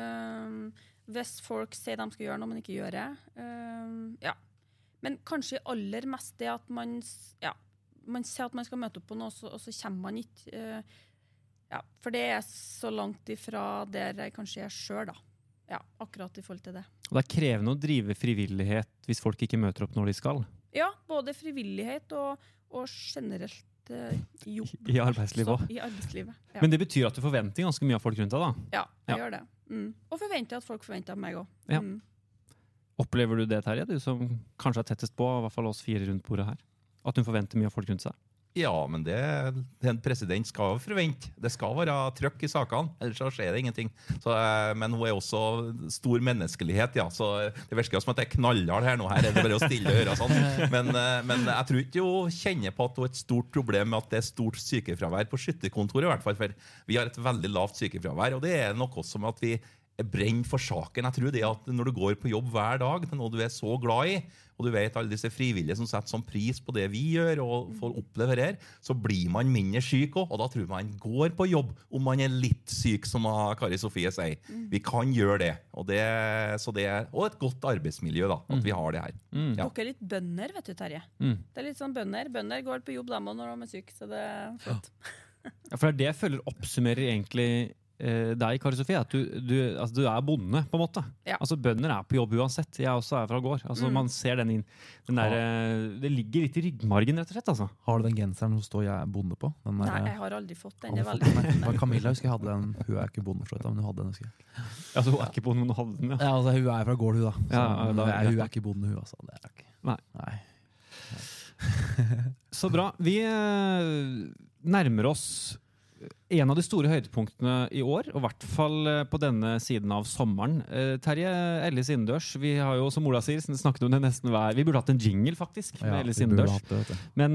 hvis folk sier de skal gjøre noe, men ikke gjør det. Men kanskje aller mest det at man sier at man skal møte opp på noe, og så kommer man ikke. For det så langt ifra der jeg kanskje selv da. Akkurat i forhold til det. Og det krevende å drive frivillighet hvis folk ikke møter opp når de skal? Ja, både frivillighet og generelt jobb. I arbeidslivet også? I arbeidslivet, ja. Men det betyr at du forventer ganske mye av folk rundt deg da? Ja, jeg gjør det. Og forventer at folk forventer av meg også. Ja. Opplever du det, Terje? Du som kanskje tettest på, i hvert fall oss 4 rundt bordet her. At hun forventer mye av folk rundt seg? Ja, men det en president skal jo forvente. Det skal være trøkk i sakene, ellers så skjer det ingenting. Men hun også stor menneskelighet, så det virker som at jeg knaller her nå. Her det bare å stille og høre sånn. Men jeg tror ikke hun kjenner på at det et stort problem med at det stort sykefravær på skytterkontoret, i hvert fall, for vi har et veldig lavt sykefravær, og det noe som at vi brenner for saken. Jeg tror det at når du går på jobb hver dag, det noe du så glad i, og du vet alle disse frivillige som setter sånn pris på det vi gjør og får oppleve her, så blir man mindre syk også, og da tror man går på jobb om man litt syk, som Kari Sofie sier. Vi kan gjøre det, og et godt arbeidsmiljø da, at vi har det her. Dere litt bønder, vet du, Terje. Det litt sånn bønder. Bønder går på jobb dem når de syk, så det flott. For det jeg føler oppsummerer egentlig deg, Kari Sofie, at altså, du bonde, på en måte. Ja. Altså, bønder på jobb uansett. Jeg også fra gård. Altså, man ser den der, det ligger litt i ryggmargen, rett og slett. Altså. Har du den genseren som står 'jeg er bonde' på? Den der, Nei, jeg har aldri fått den. har Det du er fått veldig den? spennende. Men Camilla husker jeg hadde den. Hun er ikke bonde, for det, men hun hadde den, husker jeg. Altså, hun ikke bonde, men hun hadde den, ja. Ja, altså, hun er fra gård, hun da. Så, Ja, hun er ikke bonde, hun, altså. Det er ikke. Nei. Så bra. Vi nærmer oss en av de store høydepunktene i år, og i hvert fall på denne siden av sommeren. Terje, Ellis innendørs. Vi har jo, som Ola sier, snakket om det nesten hver. Vi burde hatt en jingle, faktisk, med Ellis innendørs. Men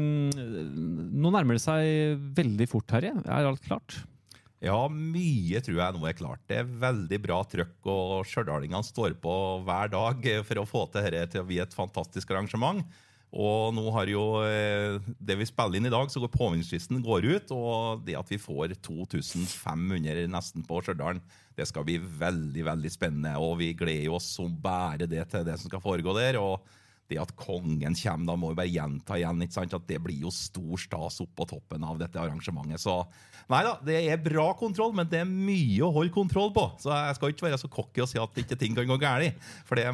nå nærmer det seg veldig fort, Terje. Er alt klart? Ja, mye tror jeg nå er klart. Det er veldig bra trøkk, og stjørdalingene står på hver dag for å få til dette til å bli et fantastisk arrangement. Og nå har jo det vi spiller inn i dag, så går påvinningsfristen går ut, og det at vi får 2500 nesten på Stjørdalen, det skal bli veldig, veldig spennende, og vi gleder oss som bare det til det som skal foregå der, og det at kongen kommer, da må vi bare gjenta igjen, ikke sant? At det blir jo stor stas opp på toppen av dette arrangementet. Så nei da, det er bra kontroll, men det er mye å holde kontroll på. Så jeg skal ikke være så cocky og si at ikke ting kan gå gærlig. For det er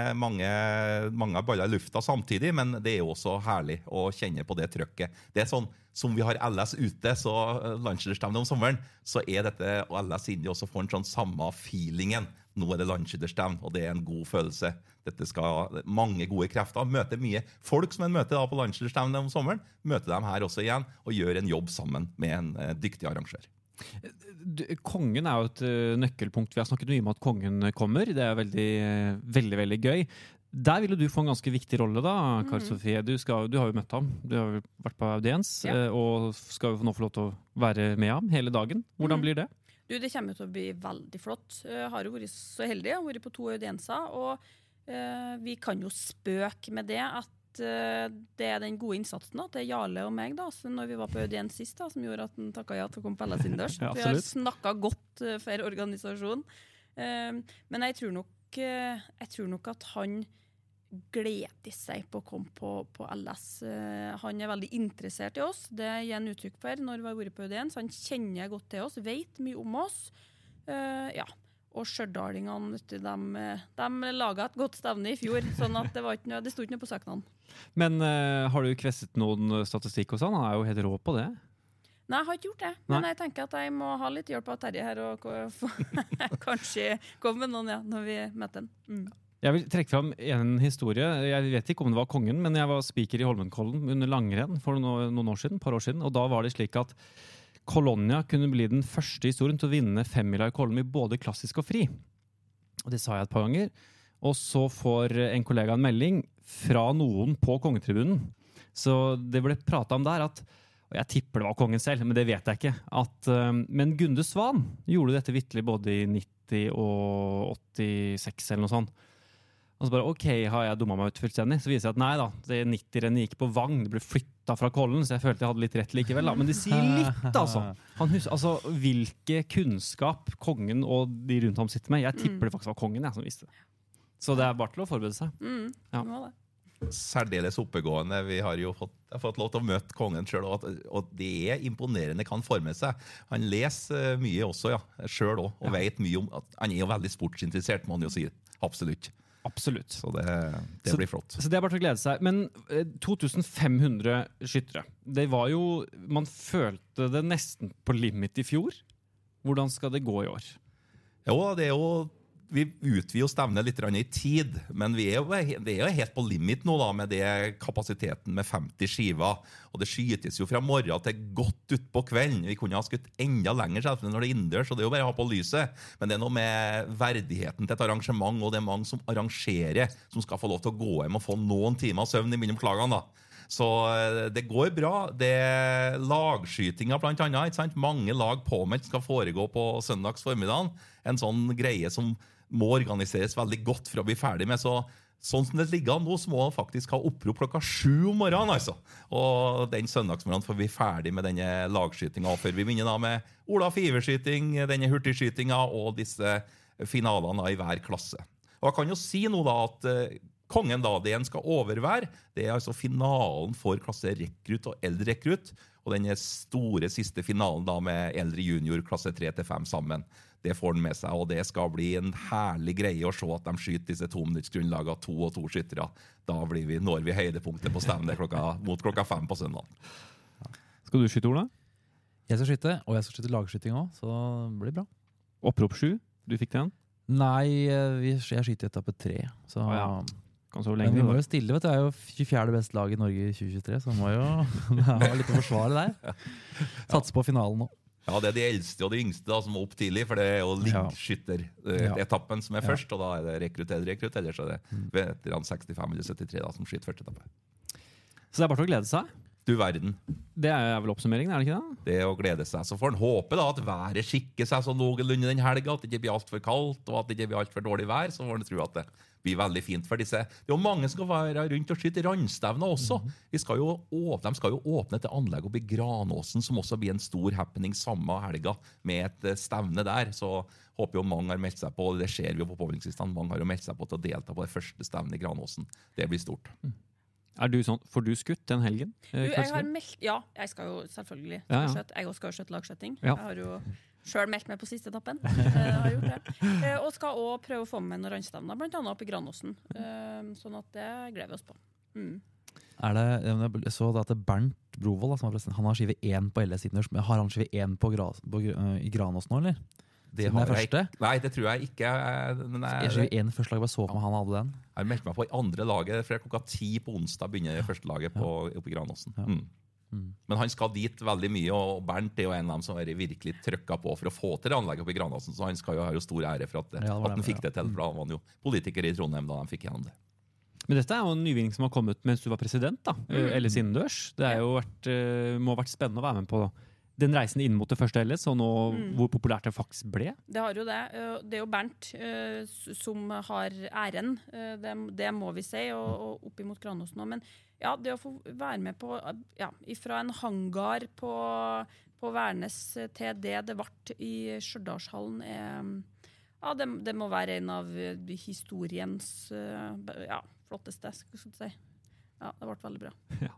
mange baller i lufta samtidig, men det er jo også herlig å kjenne på det trøkket. Det er sånn, som vi har LS ute, så landskjøtterstevne om sommeren, så er dette, og LS inni også får en sånn samme feelingen. Nå er det landskjøtterstevne, og det er en god følelse. Dette skal mange gode krefter møte mye folk som en møter da på landskjøtterstevne om sommeren, møte dem her også igjen, og gjøre en jobb sammen med en dyktig arrangør. Kongen er jo et nøkkelpunkt. Vi har snakket mye om at kongen kommer. Det er veldig, veldig, veldig gøy. Der ville du få en ganske viktig rolle da, Kari Sofie. Du har jo møtt ham. Du har jo vært på audiens, og skal jo nå få lov til å være med ham hele dagen. Hvordan blir det? Det kommer til å bli veldig flott. Jeg har jo vært så heldig. Jeg har vært på 2 audienser, og vi kan jo spøke med det at det er den gode innsatsen da, til Jarle og meg da, når vi var på audiens sist da, som gjorde at han takket ja til å komme på LS innendørs. Ja, vi har snakket godt for organisasjonen. Men jeg tror nok at han gleder seg på å komme på LS. Han er veldig interessert i oss. Det gir en uttrykk for når vi har vært på audiens. Han kjenner godt til oss, vet mye om oss. Ja. Og stjørdalingene, de laget et godt stevne i fjor, sånn at det stod ikke noe på søknaden. Men har du kvesset noen statistikk hos han? Han er jo helt rå på det. Nei, jeg har ikke gjort det. Men jeg tenker at jeg må ha litt hjelp av Terje her, og kanskje komme med noen når vi møter den. Jeg vil trekke fram en historie. Jeg vet ikke om det var kongen, men jeg var speaker i Holmenkollen under langrenn for noen år siden, et par år siden, og da var det slik at Colonia kunne bli den første historien til å vinne 5-mila i Kollen i både klassisk og fri. Og det sa jeg et par ganger. Og så får en kollega en melding fra noen på kongetribunen. Så det ble pratet om der at, og jeg tipper det var kongen selv, men det vet jeg ikke, at, men Gunde Svan gjorde dette vitterlig både i 90 og 86 eller noe sånt. Og så bare, ok, har jeg dummet meg ut fullstendig? Så viser jeg at nei da, det 90-rennet gikk på Vang, det ble flyttet fra Kollen, så jeg følte jeg hadde litt rett likevel da. Men det sier litt, altså. Altså, hvilke kunnskap kongen og de rundt ham sitter med. Jeg tipper det faktisk var kongen som visste det. Så det er bare til å forberede seg. Ja. Særdeles oppegående. Vi har jo fått lov til å møte kongen selv, og det er imponerende hva han får med seg. Han leser mye også, selv også, og vet mye om at han er jo veldig sportsinteressert, må han jo si. Absolutt. Absolutt. Så det blir flott. Så det er bare til å glede seg. Men 2500 skyttere. Det var jo, man følte det nesten på limit i fjor. Hvordan skal det gå i år? Jo, det er jo, vi utvider stevnet litt i tid, men det er jo helt på limit nå da, med det kapasiteten med 50 skiver, og det skytes jo fra morgen til godt ut på kvelden. Vi kunne ha skutt enda lenger selv når det er innendørs, så det er jo bare å ha på lyset. Men det er noe med verdigheten til et arrangement, og det er mange som arrangerer, som skal få lov til å gå hjem og få noen timer søvn i mellom klagene da. Så det går bra. Det er lagskytinger blant annet, ikke sant? Mange lag påmeldt skal foregå på søndags formiddagen. En sånn greie som må organiseres veldig godt for å bli ferdig med. Sånn som det ligger nå, så må man faktisk ha opprop klokka 7 om morgenen. Altså. Og den søndagsmorgenen får vi ferdig med denne lagskytingen. Før vi begynner da med Olaf Iverskyting, denne hurtigskytingen og disse finalene i hver klasse. Og jeg kan jo si nå da at kongen da, det en skal overvære, det altså finalen for klasse rekrutt og eldre rekrutt, og den store siste finalen da med eldre junior klasse 3-5 sammen. Det får den med seg, og det skal bli en herlig greie å se at de skyter disse 2-minuttsgrunnlaget av 2 og 2 skyttere. Da når vi høydepunktet på stevnet mot klokka 5 på søndag. Skal du skyte, Ola? Jeg skal skyte, og jeg skal skyte lagskyting også, så det blir bra. Opprop 7, du fikk den? Nei, jeg skyter i etappe 3. Så Kan så men lenge, vi må jo stille, vet du. Det er jo 24. beste lag i Norge i 2023, så må jo ha litt å forsvare der. Satse på finalen nå. Ja, det de eldste og de yngste da, som må opp tidlig, for det jo liggskytteretappen som først, og da det rekrutt, ellers så det veteran 65 eller 73 da, som skyter første etappe. Så det bare til å glede seg? Du verden. Det vel oppsummeringen, det ikke det? Det å glede seg. Så får en håpe da at været skikker seg så noenlunde den helga, at det ikke blir alt for kaldt, og at det ikke blir alt for dårlig vær, så får en tro at det blir veldig fint for disse. Det jo mange som skal være rundt og skyte randstevner også. De skal jo åpne et anlegg oppe i Granåsen, som også blir en stor happening samme helga med et stevne der. Så håper jo mange har meldt seg på, det ser vi jo på påmeldingslistene, mange har jo meldt seg på til å delta på det første stevnet i Granåsen. Det blir stort. Får du skutt den helgen? Jeg har meldt, jeg skal jo selvfølgelig skjøtte. Jeg skal jo skjøtte lagskjøtting. Jeg har jo selv meldt meg på siste etappen. Har gjort det. Og skal også prøve å få med noen randstevner, blant annet oppe i Granåsen. Sånn at det gleder vi oss på. Jeg så at Bernt Brovold, han har skivet 1 på LS innendørs, men har han skivet 1 i Granåsen nå, eller? Det nei, det tror jeg ikke. Jeg skivet 1 første lag, bare så på meg han hadde den. Jeg meldte meg på i andre laget, for klokka 10 på onsdag begynner det første laget oppe i Granåsen. Men han skal dit veldig mye, og Bernt er jo en av dem som har virkelig trykket på for å få til det anlegget oppe i Granåsen, så han skal jo ha stor ære for at han fikk det til, for da var han jo politiker i Trondheim da han fikk gjennom det. Men dette er jo en nyvinning som har kommet mens du var president, da, LS innendørs. Det er jo må ha vært spennende å være med på den reisen inn mot det første LS, og nå hvor populært det faktisk ble. Det har jo det. Det er jo Bernt som har æren, det må vi si, og opp imot Granåsen nå. Men ja, det å få være med på, ifra en hangar på Værnes til det ble i Stjørdalshallen, det må være en av historiens flotteste, skal jeg si. Ja, det ble veldig bra. Ja.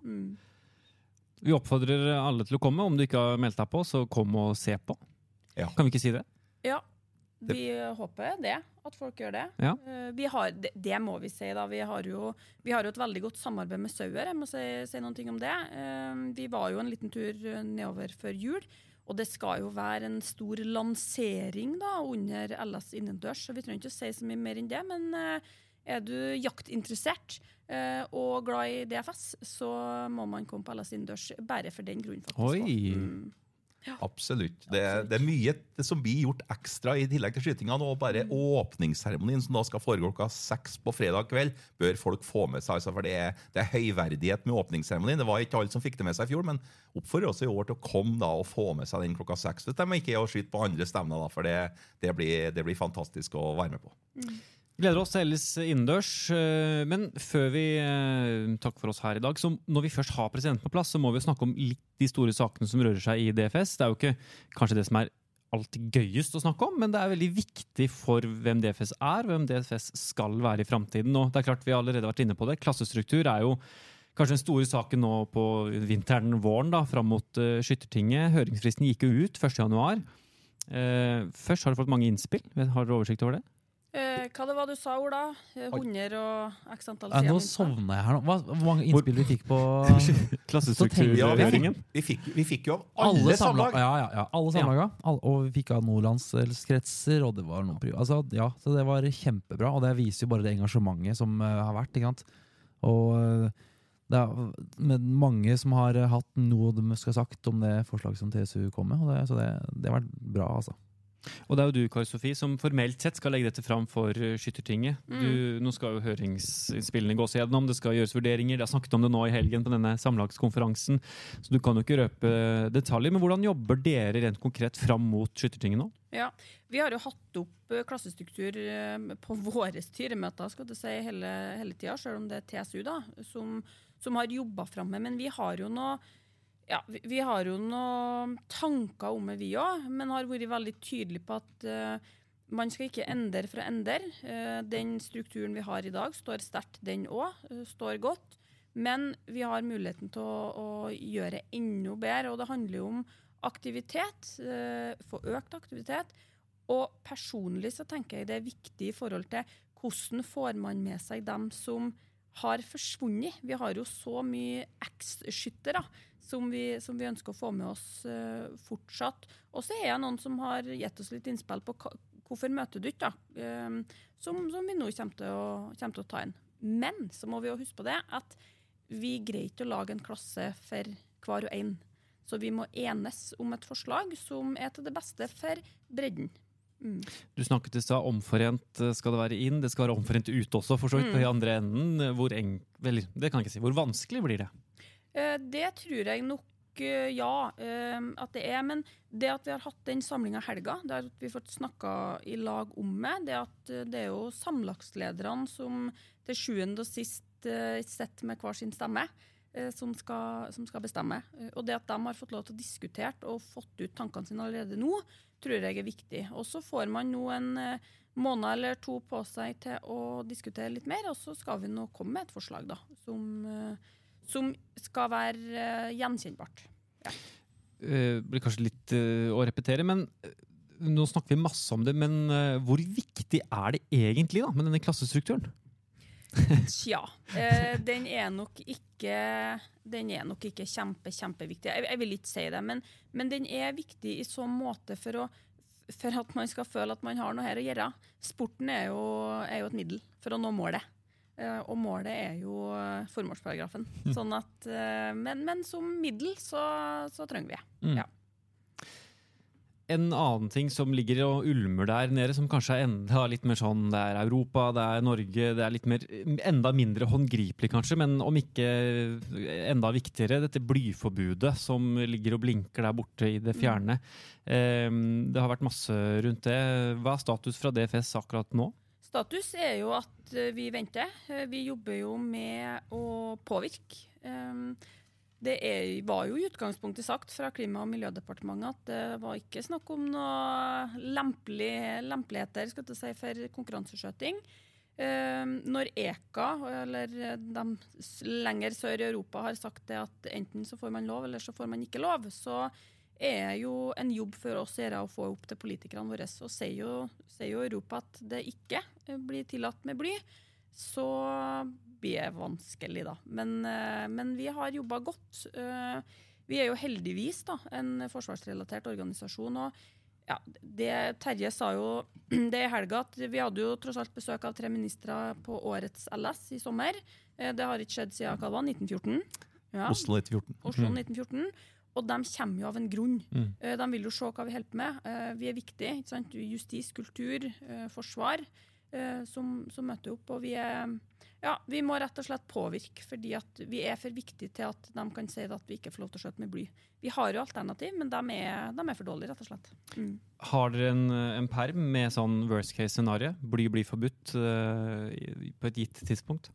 Vi oppfordrer alle til å komme. Om du ikke har meldt deg på, så kom og se på. Ja. Kan vi ikke si det? Ja, vi håper det, at folk gjør det. Ja. Det må vi si da. Vi har jo et veldig godt samarbeid med Sauer. Jeg må si noen ting om det. Vi var jo en liten tur nedover før jul, og det skal jo være en stor lansering da, under LS innendørs, så vi trenger ikke å si så mye mer enn det, men er du jaktinteressert og glad i DFS, så må man komme på LS innendørs, bare for den grunnen faktisk. Absolutt. Det er mye som blir gjort ekstra i tillegg til skytingene, og bare åpningsseremonien som da skal foregå klokka 6 på fredag kveld, bør folk få med seg, for det er høyverdighet med åpningsseremonien. Det var ikke alle som fikk det med seg i fjor, men oppfordrer også i år til å komme da og få med seg den klokka 6. Det må ikke å skyte på andre stevner da, for det blir fantastisk å være med på. Gleder oss til LS innendørs, men før vi takker for oss her i dag, så når vi først har presidenten på plass, så må vi snakke om litt de store sakene som rører seg i DFS. Det er jo ikke kanskje det som er alltid gøyest å snakke om, men det er veldig viktig for hvem DFS er, hvem DFS skal være i fremtiden. Og det er klart vi har allerede vært inne på det. Klassestruktur er jo kanskje den store saken nå på vinteren, våren da, frem mot Skyttertinget. Høringsfristen gikk jo ut 1. januar. Først har du fått mange innspill. Har du oversikt over det? Hva det var du sa, Ola? 100 og x antall sider. Nå sovner jeg her nå. Hvor mange innspill vi fikk på klassestrukturhøringen? Vi fikk jo av alle samlag. Ja, alle samlaga. Og vi fikk av nordlandskretser, og det var noen så det var kjempebra, og det viser jo bare det engasjementet som har vært, ikke sant? Og det er med mange som har hatt noe de skal ha sagt om det forslaget som TSU kom med, så det har vært bra, altså. Og det er jo du, Kari Sofie, som formelt sett skal legge dette fram for Skyttertinget. Nå skal jo høringsinnspillene gås gjennom, det skal gjøres vurderinger, det har snakket om det nå i helgen på denne samlagskonferansen, så du kan jo ikke røpe detaljer, men hvordan jobber dere rent konkret fram mot Skyttertinget nå? Ja, vi har jo hatt opp klassestruktur på våre styremøter, skal du si, hele tiden, selv om det er TSU da, som har jobbet frem med, men vi har jo noe vi har jo noen tanker om det vi også, men har vært veldig tydelige på at man skal ikke endre fra ender. Den strukturen vi har i dag står sterkt, den også, står godt. Men vi har muligheten til å gjøre enda bedre, og det handler jo om aktivitet, få økt aktivitet. Og personlig så tenker jeg det er viktig i forhold til hvordan får man med seg dem som har forsvunnet. Vi har jo så mye eks-skyttere som vi ønsker å få med oss fortsatt. Og så er det noen som har gitt oss litt innspill på hvorfor møter du ikke, som vi nå kommer til å ta inn. Men så må vi jo huske på det, at vi greier ikke å lage en klasse for hver og en. Så vi må enes om et forslag som er til det beste for bredden. Du snakket i stad, omforent skal det være inn, det skal være omforent ut også, for så vidt, på i andre enden. Det kan jeg ikke si. Hvor vanskelig blir det? Det tror jeg nok, ja, at det er. Men det at vi har hatt den samlingen helga, det at vi får snakket i lag om det at det er jo samlagslederne som til sjuende og sist sitter med hver sin stemme, som skal bestemme. Og det at de har fått lov til å diskutere og fått ut tankene sine allerede nå, tror jeg er viktig. Og så får man nå en måned eller to på seg til å diskutere litt mer, og så skal vi nå komme med et forslag da, som skal være gjenkjennbart. Ja. Det blir kanskje litt å repetere, men nå snakker vi masse om det, men hvor viktig er det egentlig da, med denne klassestrukturen? Tja, den er nok ikke kjempeviktig. Jeg vil ikke si det, men den er viktig i så måte for at man skal føle at man har noe her å gjøre. Sporten er jo et middel for å nå målet. Og målet er jo formålsparagrafen. Sånn at, men som middel så trenger vi. Ja. En annen ting som ligger og ulmer der nede, som kanskje er enda litt mer sånn, det er Europa, det er Norge, det er litt mer, enda mindre håndgripelig kanskje, men om ikke enda viktigere, dette blyforbudet som ligger og blinker der borte i det fjerne. Det har vært masse rundt det. Hva er status fra DFS akkurat nå? Status er jo at vi venter. Vi jobber jo med å påvirke. Det var jo i utgangspunktet sagt fra Klima- og miljødepartementet at det var ikke snakk om noe lempeligheter for konkurranseskjøting. Når EKA, eller de lenger sør i Europa, har sagt det at enten så får man lov, eller så får man ikke lov, så er jo en jobb for oss å få opp til politikerne våre. Og sier jo Europa at det ikke blir tillatt med bly, så blir vanskelig da. Men vi har jobbet godt. Vi er jo heldigvis da, en forsvarsrelatert organisasjon, og ja, Terje sa jo det i helga, at vi hadde jo tross alt besøk av 3 ministre på årets LS i sommer. Det har ikke skjedd siden hva det var, 1914. Ja. Oslo 1914. Oslo 1914. Og de kommer jo av en grunn. De vil jo se hva vi holder med. Vi er viktige, ikke sant? Justis, kultur, forsvar, som møter opp, og vi må rett og slett påvirke, fordi at vi er for viktige til at de kan si at vi ikke får lov til å skjøte med bly. Vi har jo alternativ, men de er for dårlige, rett og slett. Har dere en perm med sånn worst case scenario? Bly blir forbudt på et gitt tidspunkt?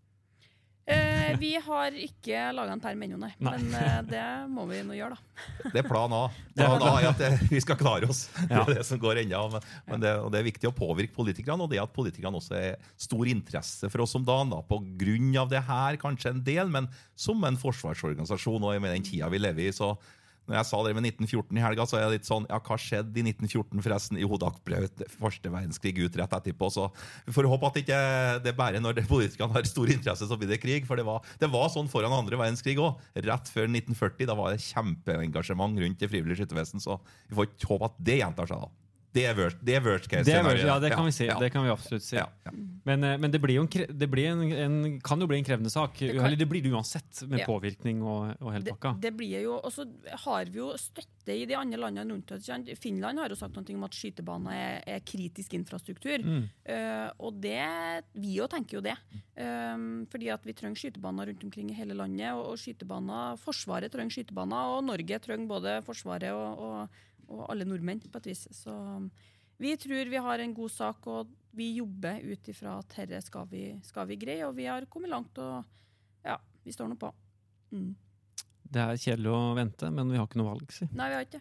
Vi har ikke laget en perm ennå, nei. Men det må vi nå gjøre da. Det er plan A. Plan A er at vi skal klare oss. Det er det som går enda. Men det er viktig å påvirke politikerne, og det at politikerne også er stor interesse for oss om dagen, da, på grunn av det her, kanskje en del, men som en forsvarsorganisasjon, og med den tida vi lever i, så når jeg sa det med 1914 i helga, så er det litt sånn, ja, hva skjedde i 1914 forresten? Jo, da brøt første verdenskrig ut rett etterpå, så vi får håpe at ikke det bare når politikerne har stor interesse, så blir det krig, for det var sånn foran andre verdenskrig også. Rett før 1940, da var det kjempeengasjement rundt det frivillige skyttevesen, så vi får ikke håpe at det gjentar seg da. Det er worst case scenario. Ja, det kan vi si. Ja. Det kan vi absolutt si. Ja. Men det blir jo kan jo bli en krevende sak. Eller det blir det uansett med påvirkning og hele pakka. Det blir jo, og så har vi jo støtte i de andre landene rundt oss. Finland har jo sagt noe om at skytebaner er kritisk infrastruktur. Og vi jo tenker jo det. Fordi at vi trenger skytebaner rundt omkring i hele landet, og skytebaner, Forsvaret trenger skytebaner, og Norge trenger både Forsvaret og alle nordmenn på et vis. Så vi tror vi har en god sak, og vi jobber ut ifra at dette skal vi greie, og vi har kommet langt, og ja, vi står nå på. Det er kjedelig å vente, men vi har ikke noe valg, si. Nei, vi har ikke. Nei.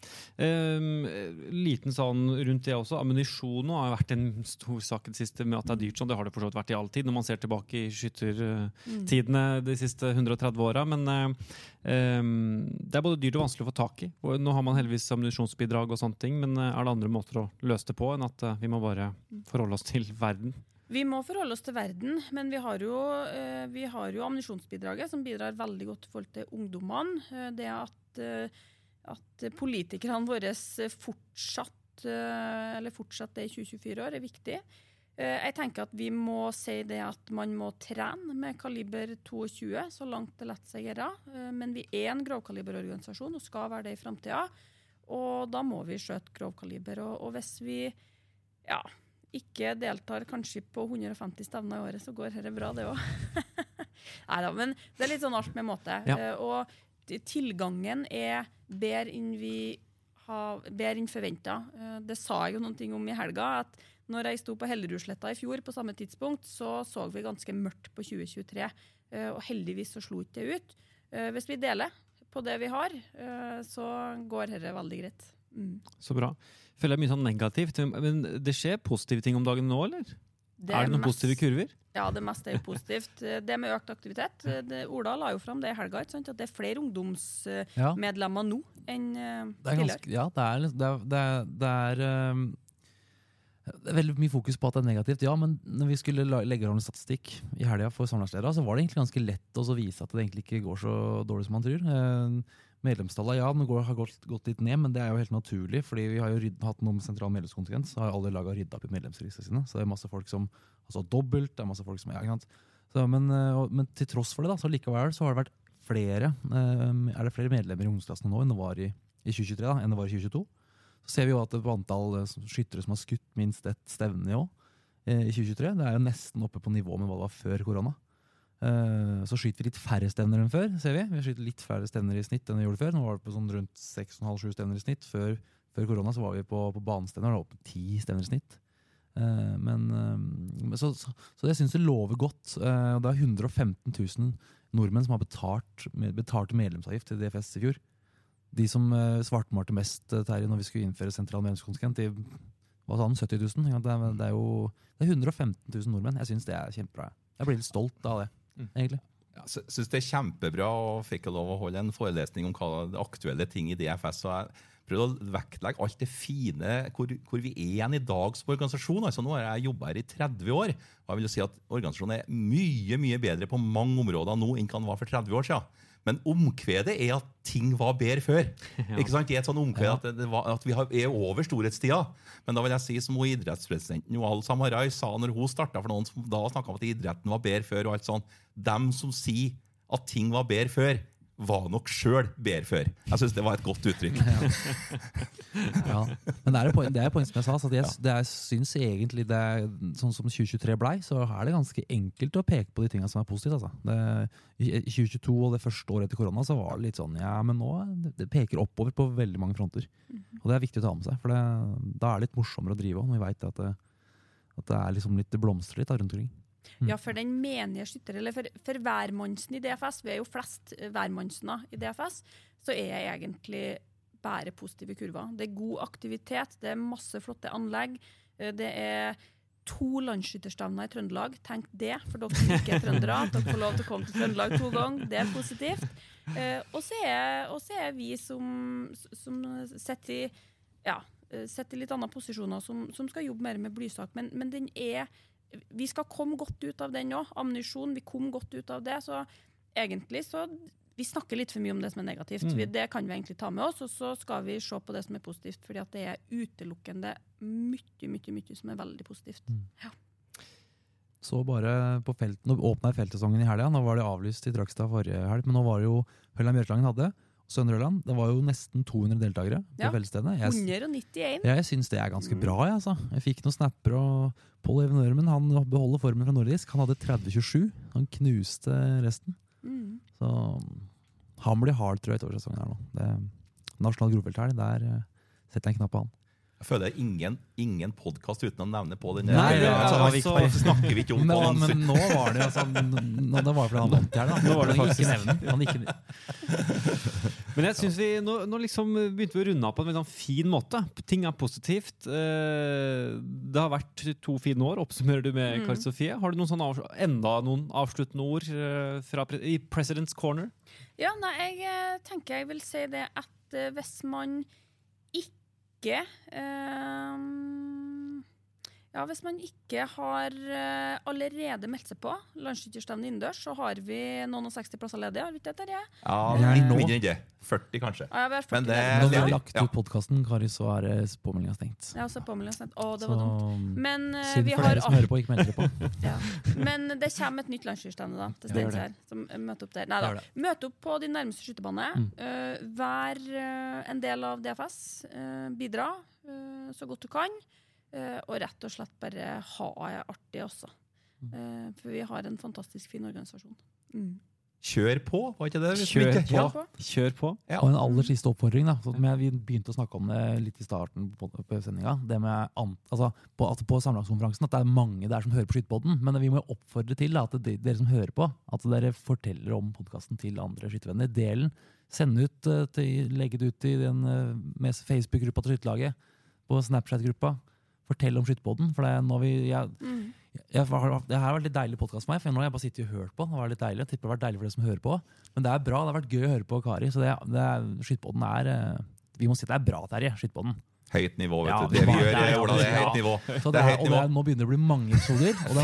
Liten sånn rundt det også. Ammunisjon har vært en stor sak det siste med at det dyrt sånn. Det har det for så vidt vært i all tid, når man ser tilbake i skyttertidene de siste 130 åra. Men det både dyrt og vanskelig å få tak i. Og nå har man heldigvis ammunisjonsbidrag og sånne ting, men det andre måter å løse det på enn at vi må bare forholde oss til verden? Vi må forholde oss til verden, men vi har jo ammunisjonsbidraget som bidrar veldig godt i forhold til ungdommene. Det at politikerne våre fortsatt det i 2024 år er viktig. Jeg tenker at vi må si det at man må trene med kaliber 22 så langt det lett seg gjøre. Men vi er en grovkaliberorganisasjon og skal være det i fremtiden. Og da må vi skjøte grovkaliber. Og hvis vi ikke deltar kanskje på 150 stevner i året, så går dette bra, det også. Neida, men det er litt sånn alt med måte. Ja. Og tilgangen er bedre enn forventet. Det sa jeg jo noen ting om i helga, at når jeg sto på Hellerudsletta i fjor på samme tidspunkt, så vi ganske mørkt på 2023. Og heldigvis så slo ikke det ut. Hvis vi deler på det vi har, så går dette veldig greit. Så bra. Føler jeg mye sånn negativt, men det skjer positive ting om dagen nå, eller? Er det noen positive kurver? Ja, det meste er jo positivt. Det med økt aktivitet, Ola la jo frem det i helga, ikke sant? At det er flere ungdomsmedlemmer nå enn tidligere. Det er veldig mye fokus på at det er negativt, men når vi skulle legge om en statistikk i helga for samlagsledere, så var det egentlig ganske lett å vise at det egentlig ikke går så dårlig som man tror. Medlemstallet, har gått litt ned, men det er jo helt naturlig, fordi vi har jo hatt noe med sentral medlemskontingent, så har alle laget ryddet opp i medlemsregistrene sine, så det er masse folk som har stått dobbelt, det er masse folk som men til tross for det så likevel så har det vært flere medlemmer i ungdomsklassen nå enn det var i 2023 enn det var i 2022. Så ser vi jo at det på antall skyttere som har skutt minst ett stevne i 2023, det er jo nesten oppe på nivå med hva det var før korona. Så skyter vi litt færre stevner enn før, ser vi. Vi skyter litt færre stevner i snitt enn vi gjorde før. Nå var det på sånn rundt 6,5-7 stevner i snitt. Før korona så var vi på banestevner, oppe på 10 stevner i snitt. Så jeg synes det lover godt. Det er 115 000 nordmenn som har betalt medlemsavgift til DFS i fjor. De som svartmalte mest, Terje, når vi skulle innføre sentral medlemskontingent, hva sa han, 70 000? Det er 115 000 nordmenn. Jeg synes det er kjempebra. Jeg blir litt stolt av det, egentlig. Jeg synes det er kjempebra, og fikk lov å holde en forelesning om hva det aktuelle ting i DFS, så jeg prøvde å vektlegge alt det fine, hvor vi er igjen i dag som organisasjon. Altså, nå har jeg jobbet her i 30 år, og jeg vil si at organisasjonen er mye, mye bedre på mange områder nå enn den var for 30 år siden. Men omkvedet er at ting var bedre før. Ikke sant? Det er et sånn omkved at vi er over storhetstida. Men da vil jeg si som idrettspresidenten Joal Samarai sa når hun startet for noen som da snakket om at idretten var bedre før og alt sånn. Dem som sier at ting var bedre før, var nok selv bedre før. Jeg synes det var et godt uttrykk. Men det er et poeng som jeg sa, så jeg synes egentlig det er sånn som 2023 ble, så er det ganske enkelt å peke på de tingene som er positivt. Altså. I 2022 og det første året etter korona så var det litt sånn, men nå det peker oppover på veldig mange fronter. Og det er viktig å ta med seg, for da er det litt morsommere å drive når vi vet at det er liksom litt, det blomstrer litt rundt omkring. Ja, for den menige skytter, eller for hvermannsen i DFS, vi er jo flest hvermannsene i DFS, så er jeg egentlig bare positive kurver. Det er god aktivitet, det er masse flotte anlegg, det er 2 landsskytterstevner i Trøndelag. Tenk det, for dere som ikke er trøndere, at dere får lov til å komme til Trøndelag 2 ganger. Det er positivt. Og så er vi som setter i litt andre posisjoner, som skal jobbe mer med blysak, men den vi skal komme godt ut av den også. Ammunisjon, vi kom godt ut av det, så egentlig vi snakker litt for mye om det som er negativt. Det kan vi egentlig ta med oss, og så skal vi se på det som er positivt, fordi at det er utelukkende mye som er veldig positivt. Ja. Så bare på felten, nå åpnet feltsesongen i helgen, nå var det avlyst i Trøgstad forrige helg, men nå var det jo Hølland Bjørklangen hadde, Søndrøland, det var jo nesten 200 deltakere på feltstedet. 191. Jeg synes det er ganske bra, altså. Jeg fikk noen snapper, og Paul Even Ørmen, han beholder formen fra Nordisk. Han hadde 30-27, han knuste resten. Så han blir hard, tror jeg, i årssesongen her nå. Nasjonal grovfelthelg, der setter jeg en knapp på han. Jeg føler ingen podcast uten å nevne på den. Nei, snakker vi ikke om på den. Men nå var det altså, det var fordi han vant her da. Nå var det faktisk ikke nevne. Han ikke. Men jeg synes nå liksom begynte vi å runde av på en veldig fin måte. Ting positivt. Det har vært 2 fine år, oppsummerer du med Kari Sofie. Har du enda noen avsluttende ord i President's Corner? Ja, jeg tenker jeg vil si det at hvis man hvis man ikke har allerede meldt seg på landsskytterstevne innendørs, så har vi noen og 60 plasser ledige, har vi ikke det, Terje? Ja, litt mindre enn det. 40 kanskje. Ja, 40 men når vi har lagt ut podcasten, Kari, så påmeldingen stengt. Ja, så påmeldingen stengt. Det var dumt. Men synd for dere som hører på, ikke melder dere på. Ja. Men det kommer et nytt landsskytterstevne da, til Steinkjer, som møter opp der. Neida, møte opp på din nærmeste skytebane, vær en del av DFS, bidra så godt du kan, og rett og slett bare ha det artig også. For vi har en fantastisk fin organisasjon. Kjør på, var ikke det? Kjør på. Ja. Og en aller siste oppfordring, da. Vi begynte å snakke om det litt i starten på sendinga. Det med på samlagskonferansen, at det mange der som hører på Skytepodden. Men vi må oppfordre til at dere som hører på, at dere forteller om podcasten til andre skyttervenner. Delen, send ut, legge det ut i den med Facebook-gruppa til Skyttelaget, på Snapchat-gruppa. Fortell om Skytepodden, for det her har vært litt deilig podcast for meg, for nå har jeg bare sittet og hørt på. Det var litt deilig, jeg tipper det har vært deilig for dere som hører på. Men det er bra, det har vært gøy å høre på Kari, så Skytepodden vi må si det er bra, Terje, Skytepodden. Høyt nivå, vet du. Det vi gjør, Ola, det er høyt nivå. Så nå begynner det å bli mange episoder, og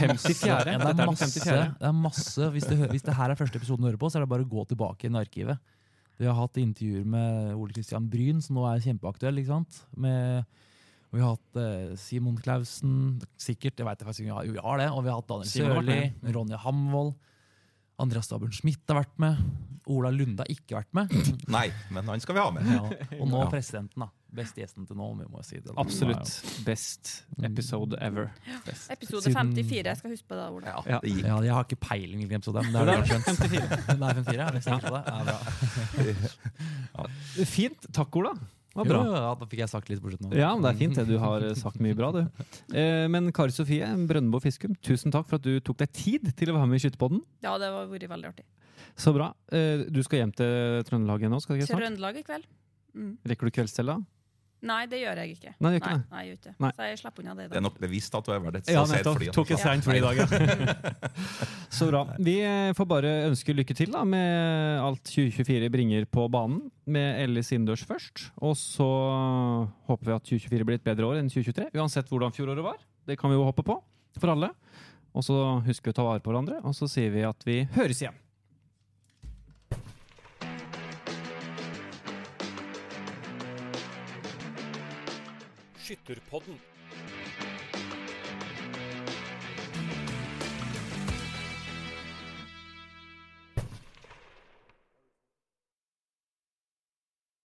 det er masse, hvis det her er første episoden du hører på, så er det bare å gå tilbake i arkivet. Vi har hatt intervjuer med Ole Christian Bryn, som nå er kjempeaktuell, ikke sant? Og vi har hatt Simon Klausen, sikkert, jeg vet det faktisk ikke, vi har det, og vi har hatt Daniel Sørli, Ronja Hamvold, Andreas Stabern Schmidt har vært med, Ola Lunde har ikke vært med. Nei, men han skal vi ha med. Ja, og nå presidenten da, best gjesten til nå, vi må si det. Absolutt, best episode ever. Best. Episode 54, jeg skal huske på det, Ola. Ja, jeg har ikke peiling hvilken episode, men det er 54. Det er 54, jeg er sikker på det. Ja, bra. Fint, takk Ola. Jo, da fikk jeg sagt litt på slutten. Ja, men det er fint det. Du har sagt mye bra, du. Men Kari Sofie Brøndbo Fiskum, tusen takk for at du tok deg tid til å være med i Skytepodden. Ja, det var veldig artig. Så bra. Du skal hjem til Trøndelaget nå, skal du ikke snart? Trøndelag i kveld. Rekker du kveldstella? Nei, det gjør jeg ikke. Nei, det gjør ikke det. Nei, jeg gjør ikke. Nei. Så jeg slipper unna det i dag. Det er nok bevisst at du har vært et så sent fly. Tok et sent fly i dag, ja. Så bra. Vi får bare ønske lykke til da, med alt 2024 bringer på banen, med Ellis innendørs først. Og så håper vi at 2024 blir et bedre år enn 2023, uansett hvordan fjoråret var. Det kan vi jo håpe på, for alle. Og så husker vi å ta vare på hverandre, og så sier vi at vi høres igjen. Skytterpodden.